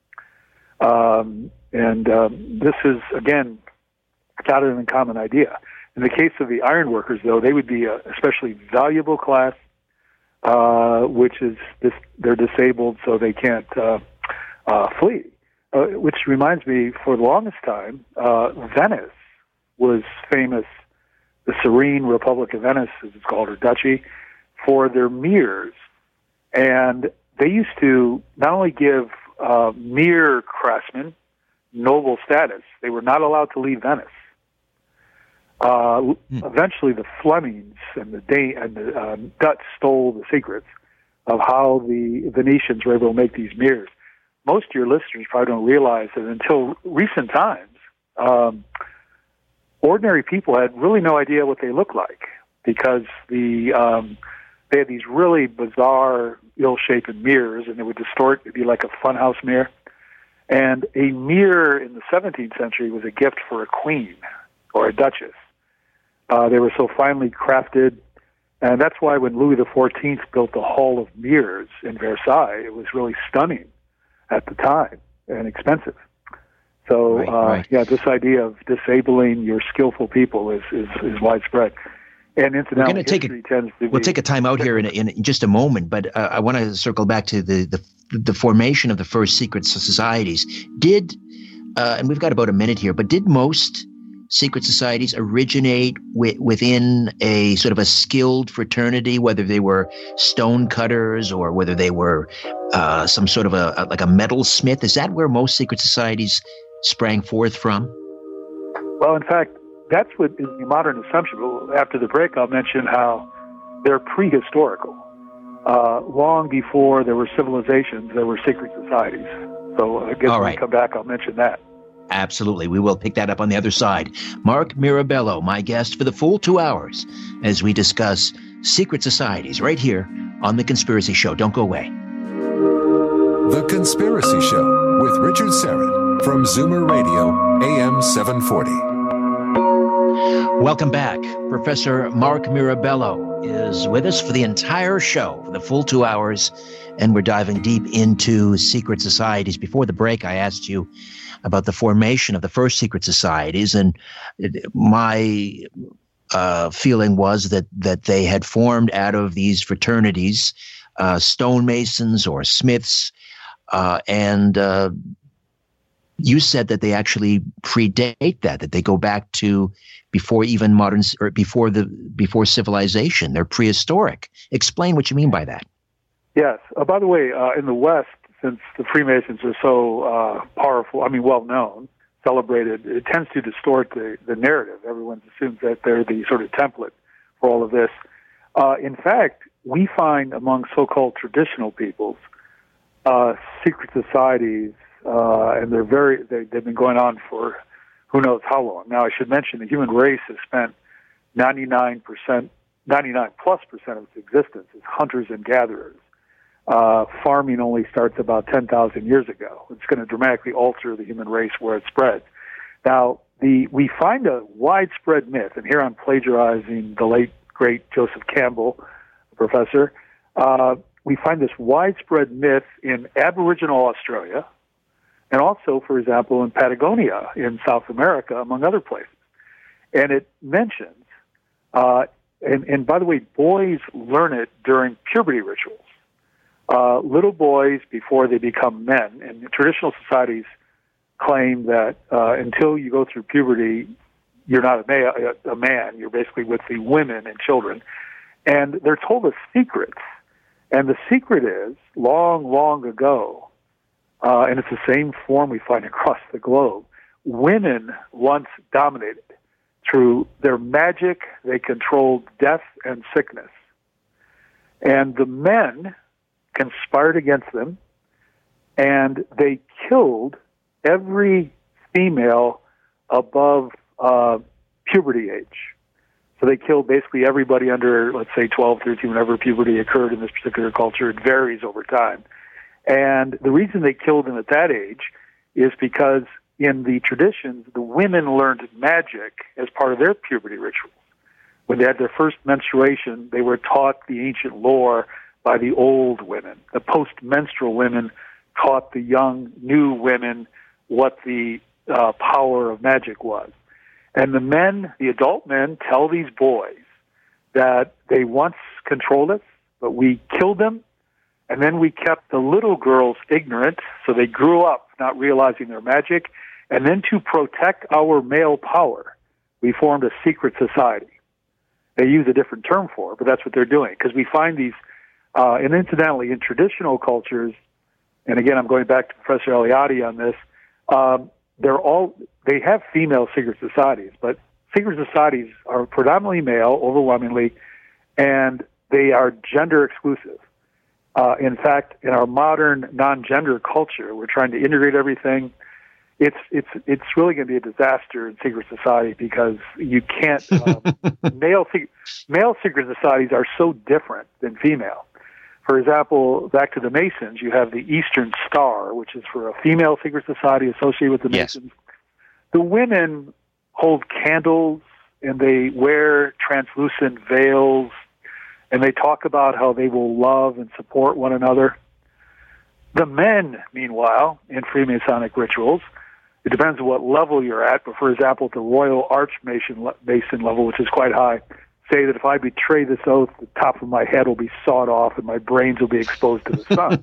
Um, and um, this is, again, not an uncommon idea. In the case of the ironworkers, though, they would be a especially valuable class, uh, which is this, they're disabled, so they can't uh, uh, flee. Uh, which reminds me, for the longest time, uh, Venice was famous, the Serene Republic of Venice, as it's called, or Duchy, for their mirrors. And they used to not only give uh, mere craftsmen noble status, they were not allowed to leave Venice. Uh, mm. Eventually, the Flemings and the, Dan- and the uh, Dutch stole the secrets of how the Venetians were able to make these mirrors. Most of your listeners probably don't realize that until recent times, um, ordinary people had really no idea what they looked like, because the um, they had these really bizarre, ill-shapen mirrors, and it would distort. It'd be like a funhouse mirror. And a mirror in the seventeenth century was a gift for a queen or a duchess. Uh, they were so finely crafted, and that's why when Louis the fourteenth built the Hall of Mirrors in Versailles, it was really stunning at the time and expensive. So, right, uh, right. yeah, this idea of disabling your skillful people is, is, is widespread. And incidentally, We're take history a, tends to We'll be, take a time out here in, in just a moment, but uh, I want to circle back to the, the the formation of the first secret societies. Did, uh, and we've got about a minute here, but did most secret societies originate wi- within a sort of a skilled fraternity, whether they were stone cutters or whether they were uh, some sort of a, a like a metalsmith? Is that where most secret societies sprang forth from? Well, in fact, that's what is the modern assumption. But after the break, I'll mention how they're prehistorical. Uh, long before there were civilizations, there were secret societies. So I guess All when right. we come back, I'll mention that. Absolutely. We will pick that up on the other side. Mark Mirabello, my guest for the full two hours as we discuss secret societies right here on The Conspiracy Show. Don't go away. The Conspiracy Show with Richard Syrett from Zoomer Radio, A M seven forty. Welcome back. Professor Mark Mirabello is with us for the entire show, for the full two hours, and we're diving deep into secret societies. Before the break, I asked you about the formation of the first secret societies, and my uh, feeling was that that they had formed out of these fraternities, uh, stonemasons or smiths, uh, and uh, you said that they actually predate that, that they go back to before even modern or before the before civilization. They're prehistoric. Explain what you mean by that. Yes. Uh, by the way, uh, in the West, since the Freemasons are so uh, powerful, I mean, well-known, celebrated, it tends to distort the, the narrative. Everyone assumes that they're the sort of template for all of this. Uh, in fact, we find among so-called traditional peoples uh, secret societies, uh, and they're very, they, they've been going on for who knows how long. Now, I should mention the human race has spent ninety-nine percent, ninety-nine plus percent of its existence as hunters and gatherers. Uh, farming only starts about ten thousand years ago. It's going to dramatically alter the human race where it spreads. Now, the we find a widespread myth, and here I'm plagiarizing the late, great Joseph Campbell, professor. Uh, we find this widespread myth in Aboriginal Australia, and also, for example, in Patagonia in South America, among other places. And it mentions uh, and, and by the way, boys learn it during puberty rituals. Uh, little boys, before they become men, and traditional societies claim that uh, until you go through puberty, you're not a, ma- a man. You're basically with the women and children. And they're told a secret. And the secret is, long, long ago, uh, and it's the same form we find across the globe, women once dominated. Through their magic, they controlled death and sickness. And the men conspired against them, and they killed every female above uh, puberty age. So they killed basically everybody under, let's say, twelve, thirteen, whenever puberty occurred in this particular culture. It varies over time. And the reason they killed them at that age is because in the traditions, the women learned magic as part of their puberty rituals. When they had their first menstruation, they were taught the ancient lore by the old women. The post-menstrual women taught the young, new women what the uh, power of magic was. And the men, the adult men, tell these boys that they once controlled us, but we killed them, and then we kept the little girls ignorant, so they grew up not realizing their magic, and then to protect our male power, we formed a secret society. They use a different term for it, but that's what they're doing, because we find these Uh, and incidentally, in traditional cultures, and again, I'm going back to Professor Eliade on this, um, they're all, they have female secret societies, but secret societies are predominantly male, overwhelmingly, and they are gender exclusive. Uh, in fact, in our modern non-gender culture, we're trying to integrate everything. It's it's it's really going to be a disaster in secret society because you can't. Um, male male secret societies are so different than female. For example, back to the Masons, you have the Eastern Star, which is for a female secret society associated with the yes. Masons. The women hold candles, and they wear translucent veils, and they talk about how they will love and support one another. The men, meanwhile, in Freemasonic rituals, it depends on what level you're at, but for example, at the Royal Archmason Mason level, which is quite high, say that if I betray this oath, the top of my head will be sawed off and my brains will be exposed to the sun.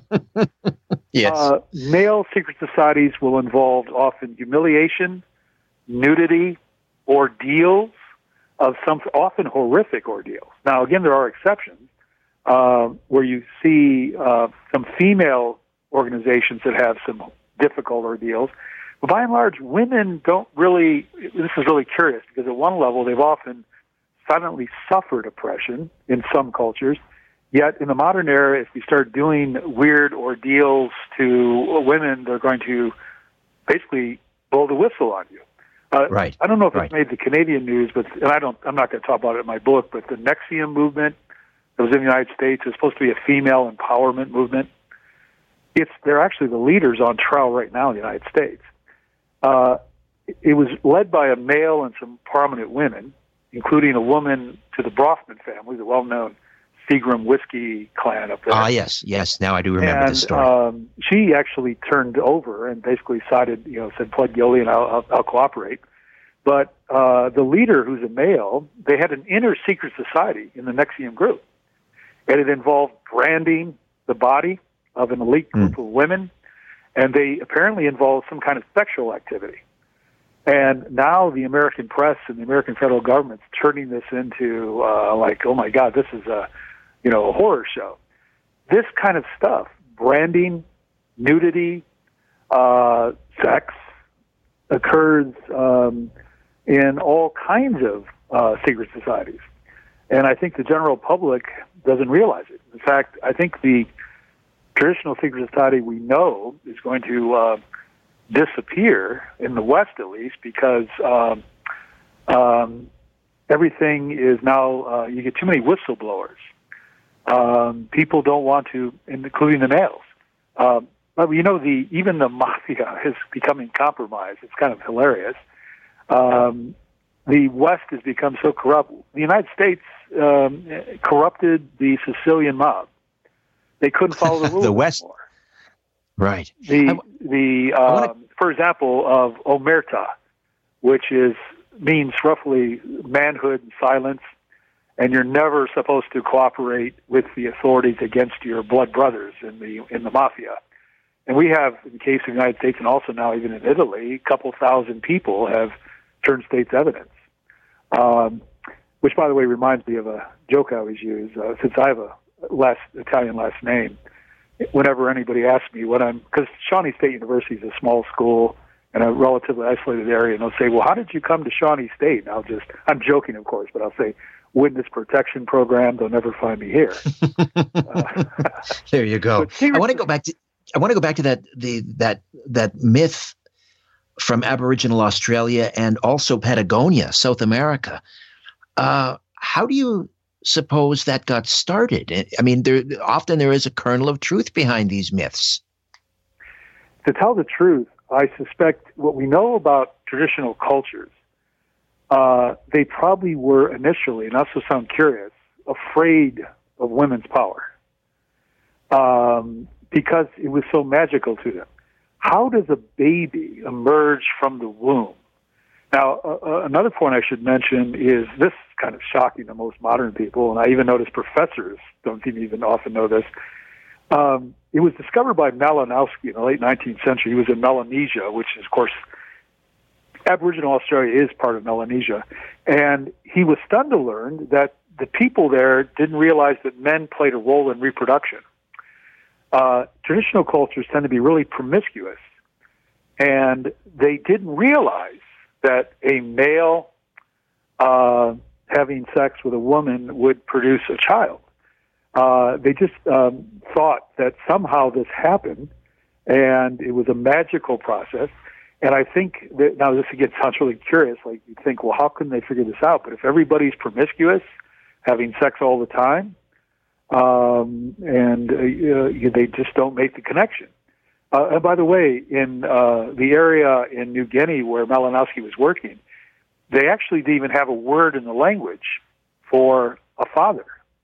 yes. Uh, male secret societies will involve often humiliation, nudity, ordeals of some, often horrific ordeals. Now, again, there are exceptions uh, where you see uh, some female organizations that have some difficult ordeals. But by and large, women don't really, this is really curious because at one level they've often silently suffered oppression in some cultures, yet in the modern era, if you start doing weird ordeals to women, they're going to basically blow the whistle on you. Uh, right. I don't know if right. it's made the Canadian news, but and I don't. I'm not going to talk about it in my book. But the NXIVM movement that was in the United States is supposed to be a female empowerment movement. It's they're actually the leaders on trial right now in the United States. Uh, it was led by a male and some prominent women, including a woman to the Brofman family, the well-known Seagram whiskey clan up there. Ah, yes, yes. Now I do remember and, this story. Um, she actually turned over and basically sided, you know, said, pled guilty and I'll, I'll, I'll cooperate. But uh, the leader, who's a male, they had an inner secret society in the NXIVM group. And it involved branding the body of an elite group mm. of women, and they apparently involved some kind of sexual activity. And now the American press and the American federal government's turning this into uh, like, oh my God, this is a, you know, a horror show. This kind of stuff, branding, nudity, uh, sex, occurs um, in all kinds of uh, secret societies. And I think the general public doesn't realize it. In fact, I think the traditional secret society we know is going to uh, disappear, in the West at least, because um, um, everything is now, uh, you get too many whistleblowers. Um, people don't want to, including the males. Um, but you know, the even the mafia is becoming compromised. It's kind of hilarious. Um, the West has become so corrupt. The United States um, corrupted the Sicilian mob. They couldn't follow the rules the West, anymore. Right. The the um, wanna... for example of omerta, which is means roughly manhood and silence. and you're never supposed to cooperate with the authorities against your blood brothers in the in the mafia. And we have, in the case of the United States and also now even in Italy, a couple thousand people have turned state's evidence. Um, which, by the way, reminds me of a joke I always use. Uh, since I have a last Italian last name, whenever anybody asks me what I'm, because Shawnee State University is a small school in a relatively isolated area, and they'll say, well, how did you come to Shawnee State? And I'll just, I'm joking, of course, but I'll say, witness protection program, they'll never find me here. uh, there you go. I want to go back to, I want to go back to that, the, that, that myth from Aboriginal Australia and also Patagonia, South America. Uh, how do you suppose that got started? I mean, there often there is a kernel of truth behind these myths. To tell the truth, I suspect what we know about traditional cultures, uh, they probably were initially, and I also sound curious, afraid of women's power um, because it was so magical to them. How does a baby emerge from the womb? Now, uh, another point I should mention is this is kind of shocking to most modern people, and I even notice professors don't even often know this. Um, it was discovered by Malinowski in the late nineteenth century. He was in Melanesia, which is, of course, Aboriginal Australia is part of Melanesia. And he was stunned to learn that the people there didn't realize that men played a role in reproduction. Uh, traditional cultures tend to be really promiscuous, and they didn't realize that a male uh, having sex with a woman would produce a child. Uh, they just um, thought that somehow this happened, and it was a magical process. And I think that, now this again sounds really curious, like you think, well, how couldn't they figure this out? But if everybody's promiscuous, having sex all the time, um, and uh, they just don't make the connection. Uh, and by the way, in uh, the area in New Guinea where Malinowski was working, they actually didn't even have a word in the language for a father.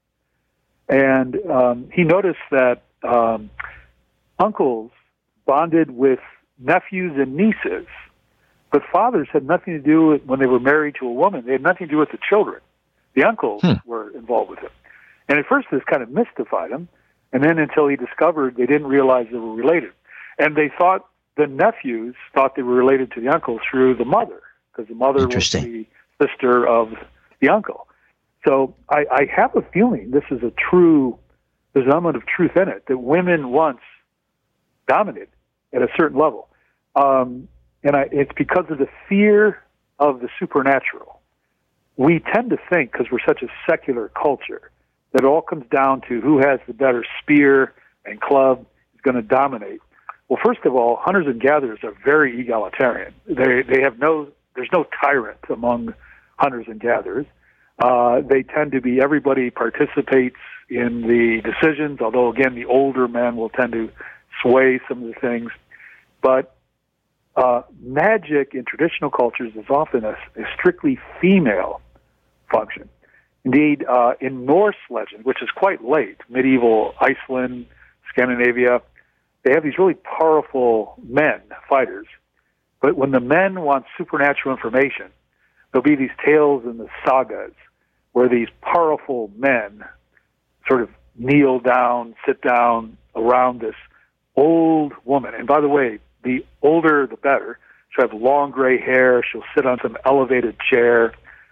And um, he noticed that um, uncles bonded with nephews and nieces, but fathers had nothing to do with, when they were married to a woman, they had nothing to do with the children. The uncles hmm. were involved with it. And at first this kind of mystified him, and then until he discovered they didn't realize they were related. And they thought the nephews thought they were related to the uncle through the mother, because the mother was the sister of the uncle. So I, I have a feeling this is a true, there's an element of truth in it, that women once dominated at a certain level. Um, and I, it's because of the fear of the supernatural. We tend to think, because we're such a secular culture, that it all comes down to who has the better spear and club is going to dominate. Well, first of all, hunters and gatherers are very egalitarian. They they have no, there's no tyrant among hunters and gatherers. Uh, they tend to be, everybody participates in the decisions, although, again, the older men will tend to sway some of the things. But uh, magic in traditional cultures is often a, a strictly female function. Indeed, uh, in Norse legend, which is quite late, medieval Iceland, Scandinavia, they have these really powerful men, fighters. But when the men want supernatural information, there'll be these tales in the sagas where these powerful men sort of kneel down, sit down around this old woman. And by the way, the older the better. She'll have long gray hair. She'll sit on some elevated chair,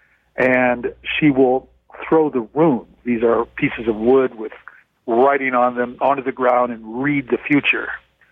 and she will throw the runes. These are pieces of wood with writing on them onto the ground and read the future.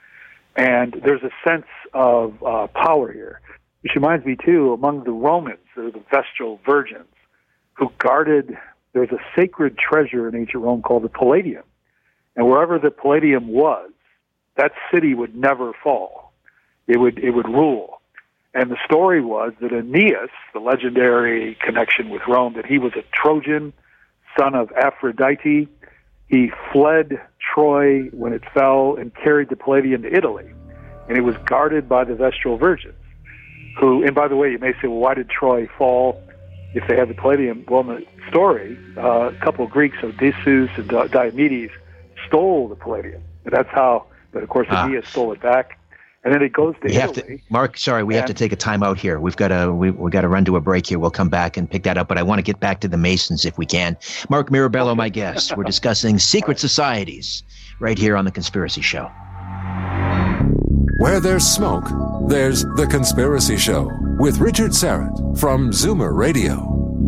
And there's a sense of uh, power here. Which reminds me, too, among the Romans, there are the Vestal Virgins who guarded, there's a sacred treasure in ancient Rome called the Palladium. And wherever the Palladium was, that city would never fall. It would, it would rule. And the story was that Aeneas, the legendary connection with Rome, that he was a Trojan, son of Aphrodite. He fled Troy when it fell and carried the Palladium to Italy. And it was guarded by the Vestal Virgins, who, and by the way, you may say, well, why did Troy fall if they had the Palladium? Well, in the story, uh, a couple of Greeks, Odysseus and Diomedes, stole the Palladium. And that's how, but of course, ah. Aeneas stole it back. And then it goes to we Italy. Have to, Mark, sorry, we have to take a time out here. We've got to we we got to run to a break here. We'll come back and pick that up, but I want to get back to the Masons if we can. Mark Mirabello, my guest. We're discussing secret societies right here on The Conspiracy Show. Where there's smoke, there's The Conspiracy Show with Richard Syrett from Zoomer Radio.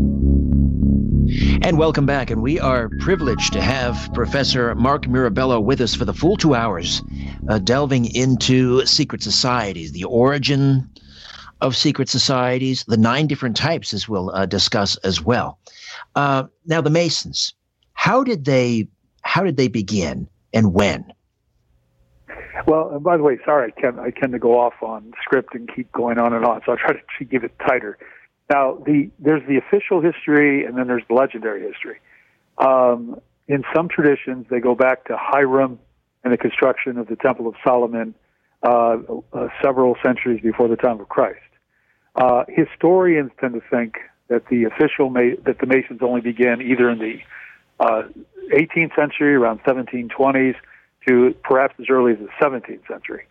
And welcome back. And we are privileged to have Professor Mark Mirabello with us for the full two hours, uh, delving into secret societies, the origin of secret societies, the nine different types, as we'll uh, discuss as well. Uh, now, the Masons, how did they how did they begin and when? Well, and by the way, sorry, I tend, I tend to go off on script and keep going on and on, so I'll try to give it tighter. Now, the there's the official history, and then there's the legendary history. Um, in some traditions, they go back to Hiram and the construction of the Temple of Solomon uh, uh, several centuries before the time of Christ. Uh, historians tend to think that the official Ma- that the Masons only began either in the uh, eighteenth century, around seventeen twenties, to perhaps as early as the seventeenth century.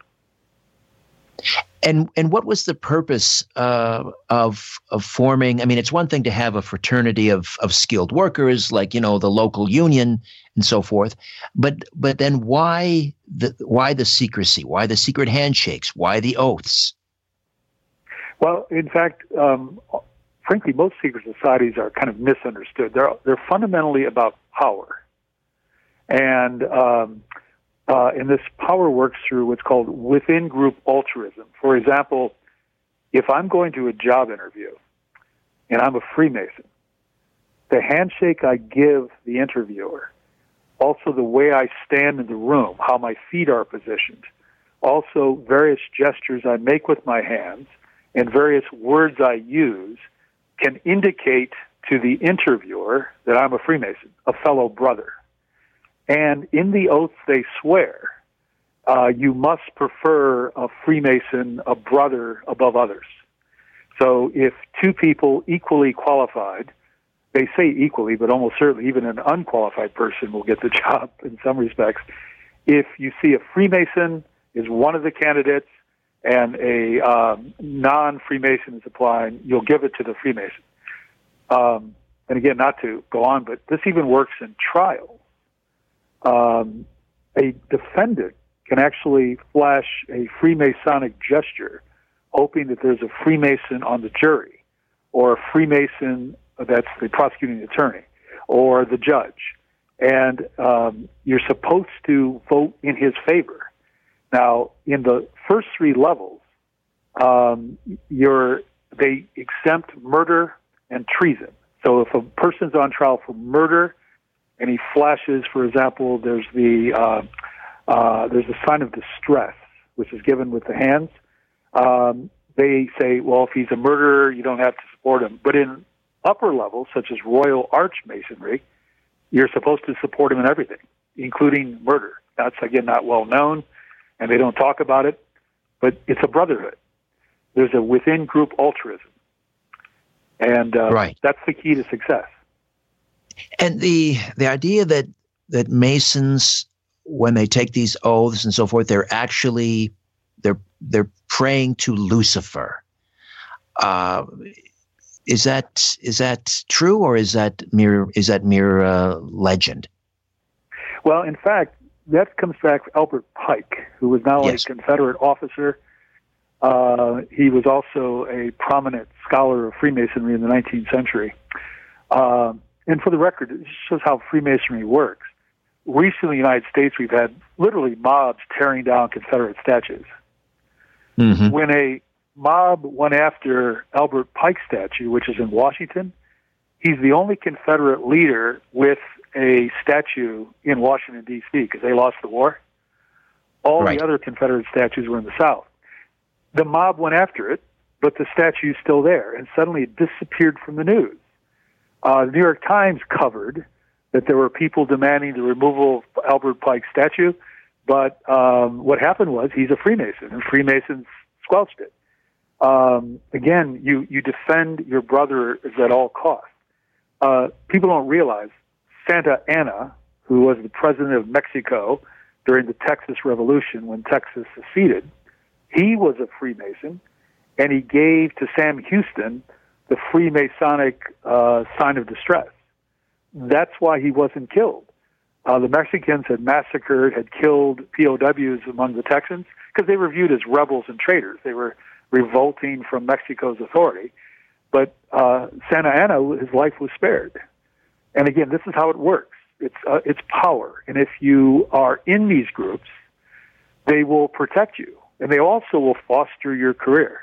And and what was the purpose uh, of of forming? I mean, it's one thing to have a fraternity of of skilled workers, like, you know, the local union and so forth, but but then why the why the secrecy? Why the secret handshakes? Why the oaths? Well, in fact, um, frankly, most secret societies are kind of misunderstood. They're they're fundamentally about power, and um, Uh, and this power works through what's called within-group altruism. For example, if I'm going to a job interview and I'm a Freemason, the handshake I give the interviewer, also the way I stand in the room, how my feet are positioned, also various gestures I make with my hands, and various words I use can indicate to the interviewer that I'm a Freemason, a fellow brother. And in the oaths they swear, uh, you must prefer a Freemason, a brother, above others. So if two people equally qualified, they say equally, but almost certainly even an unqualified person will get the job in some respects. If you see a Freemason is one of the candidates and a um, non-Freemason is applying, you'll give it to the Freemason. Um, and again, not to go on, but this even works in trials. Um, a defendant can actually flash a Freemasonic gesture, hoping that there's a Freemason on the jury, or a Freemason that's the prosecuting attorney, or the judge. And um, you're supposed to vote in his favor. Now, in the first three levels, um, you're, they exempt murder and treason. So if a person's on trial for murder, and he flashes, for example, there's the uh, uh, there's a sign of distress, which is given with the hands. Um, they say, well, if he's a murderer, you don't have to support him. But in upper levels, such as Royal Arch Masonry, you're supposed to support him in everything, including murder. That's, again, not well known, and they don't talk about it, but it's a brotherhood. There's a within-group altruism, and uh, right. That's the key to success. And the the idea that that Masons, when they take these oaths and so forth, they're actually they're they're praying to Lucifer. Uh, is that is that true, or is that mere is that mere uh, legend? Well, in fact, that comes back to Albert Pike, who was not only Yes. a Confederate officer, uh, he was also a prominent scholar of Freemasonry in the nineteenth century. Uh, And for the record, it shows how Freemasonry works. Recently in the United States, we've had literally mobs tearing down Confederate statues. Mm-hmm. When a mob went after Albert Pike statue, which is in Washington, he's the only Confederate leader with a statue in Washington, D C, because they lost the war. All Right. the other Confederate statues were in the South. The mob went after it, but the statue's still there, and suddenly it disappeared from the news. Uh, the New York Times covered that there were people demanding the removal of Albert Pike's statue, but um, what happened was he's a Freemason, and Freemasons squelched it. Um, again, you, you defend your brother at all costs. Uh, people don't realize Santa Anna, who was the president of Mexico during the Texas Revolution when Texas seceded, He was a Freemason, and he gave to Sam Houston the Freemasonic uh, sign of distress. That's why he wasn't killed. Uh, the Mexicans had massacred, had killed P O Ws among the Texans because they were viewed as rebels and traitors. They were revolting from Mexico's authority. But uh, Santa Anna, his life was spared. And again, this is how it works. It's uh, it's power. And if you are in these groups, they will protect you. And they also will foster your career.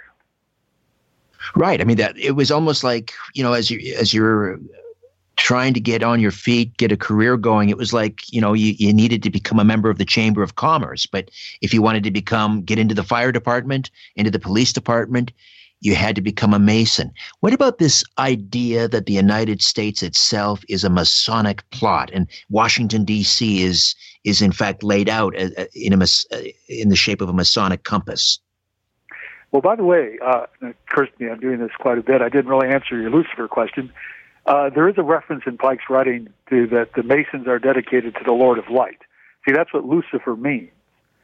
Right. I mean, that it was almost like, you know, as you as you're trying to get on your feet, get a career going, it was like, you know, you, you needed to become a member of the Chamber of Commerce. But if you wanted to become, get into the fire department, into the police department, you had to become a Mason. What about this idea that the United States itself is a Masonic plot, and Washington, D C is is in fact laid out in a in the shape of a Masonic compass? Well, by the way, uh, it occurs to me, I'm doing this quite a bit. I didn't really answer your Lucifer question. Uh, there is a reference in Pike's writing to that the Masons are dedicated to the Lord of Light. See, that's what Lucifer means.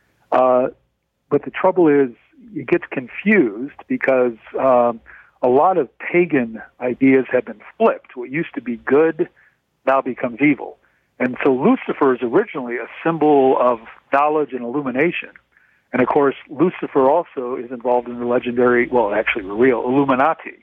Uh, but the trouble is, it gets confused because um, a lot of pagan ideas have been flipped. What used to be good now becomes evil. And so Lucifer is originally a symbol of knowledge and illumination. And of course, Lucifer also is involved in the legendary, well, actually real, Illuminati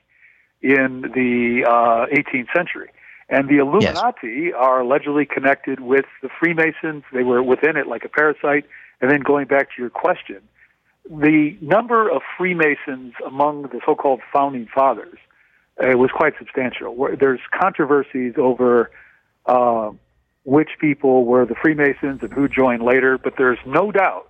in the uh, eighteenth century. And the Illuminati yes. are allegedly connected with the Freemasons. They were within it like a parasite. And then going back to your question, the number of Freemasons among the so-called Founding Fathers uh, was quite substantial. There's controversies over uh, which people were the Freemasons and who joined later, but there's no doubt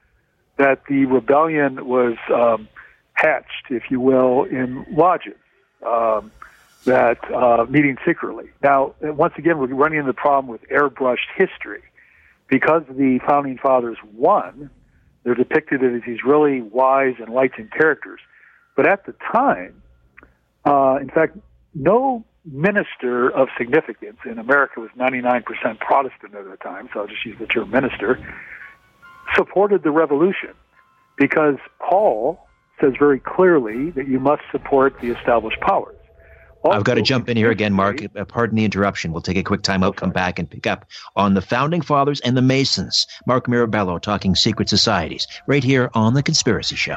that the rebellion was um, hatched, if you will, in lodges um, that uh, meeting secretly. Now, once again, we're running into the problem with airbrushed history. Because the Founding Fathers won, they're depicted as these really wise, enlightened characters. But at the time, uh, in fact, no minister of significance, in America was ninety-nine percent Protestant at the time, so I'll just use the term minister, supported the revolution, because Paul says very clearly that you must support the established powers. Also, I've got to jump in here again, Mark. Pardon the interruption. We'll take a quick time out, come back, and pick up on the Founding Fathers and the Masons. Mark Mirabello talking secret societies right here on The Conspiracy Show.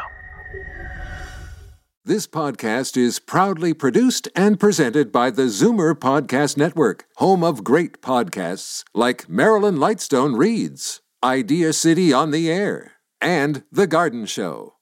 This podcast is proudly produced and presented by the Zoomer Podcast Network, home of great podcasts like Marilyn Lightstone Reads, Idea City on the Air, and The Garden Show.